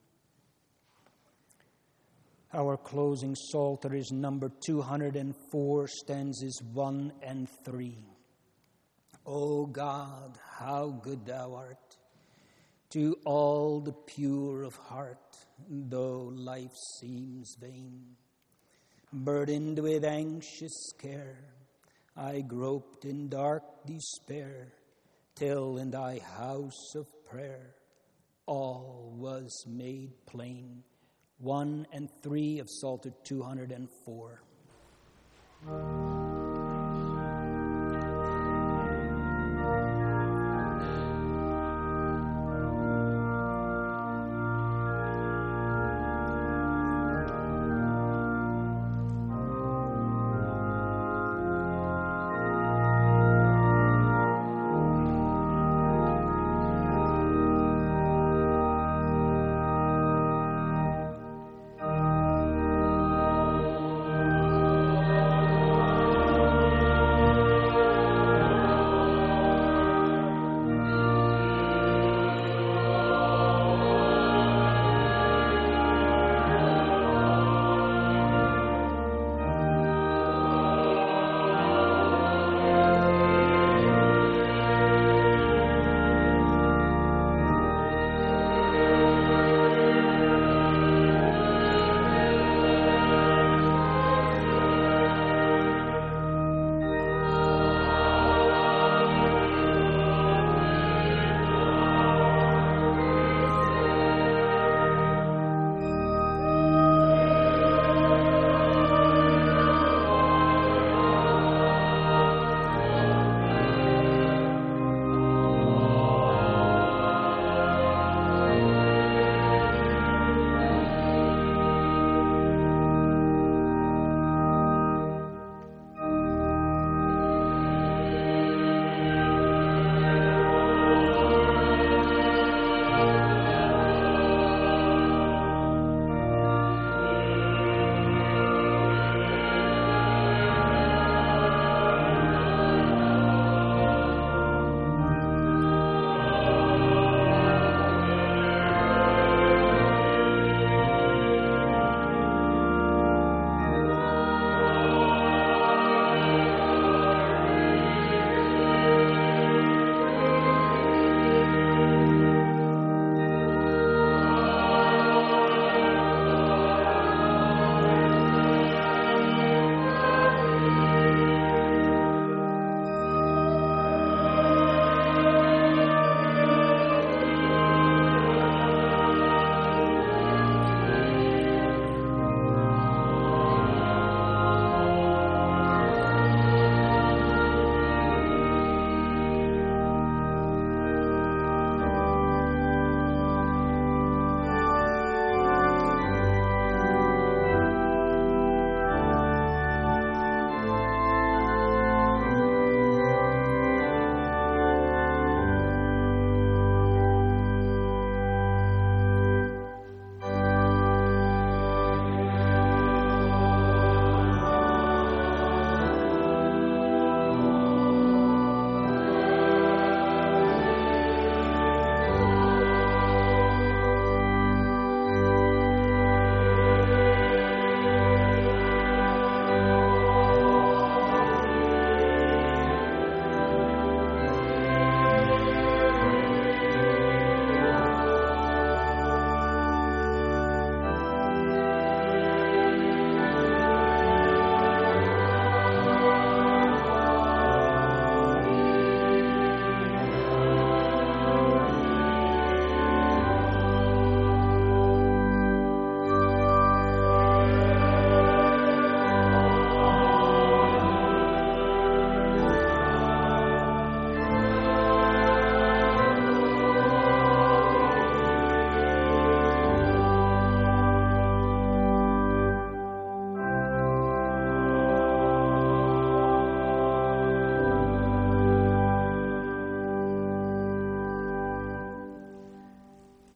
Our closing psalter is number two hundred four, stanzas one and three. O God, how good thou art to all the pure of heart, though life seems vain. Burdened with anxious care, I groped in dark despair, till in thy house of prayer all was made plain. One and three of Psalter two hundred four.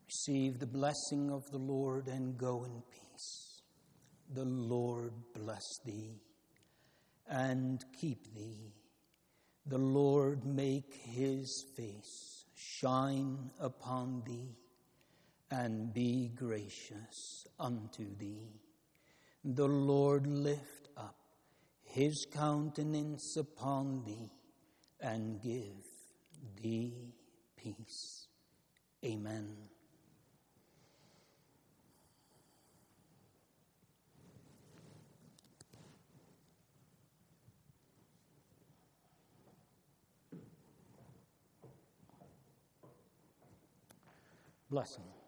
Receive the blessing of the Lord and go in peace. The Lord bless thee and keep thee. The Lord make his face shine upon thee and be gracious unto thee. The Lord lift up his countenance upon thee and give thee peace. Amen. Blessing.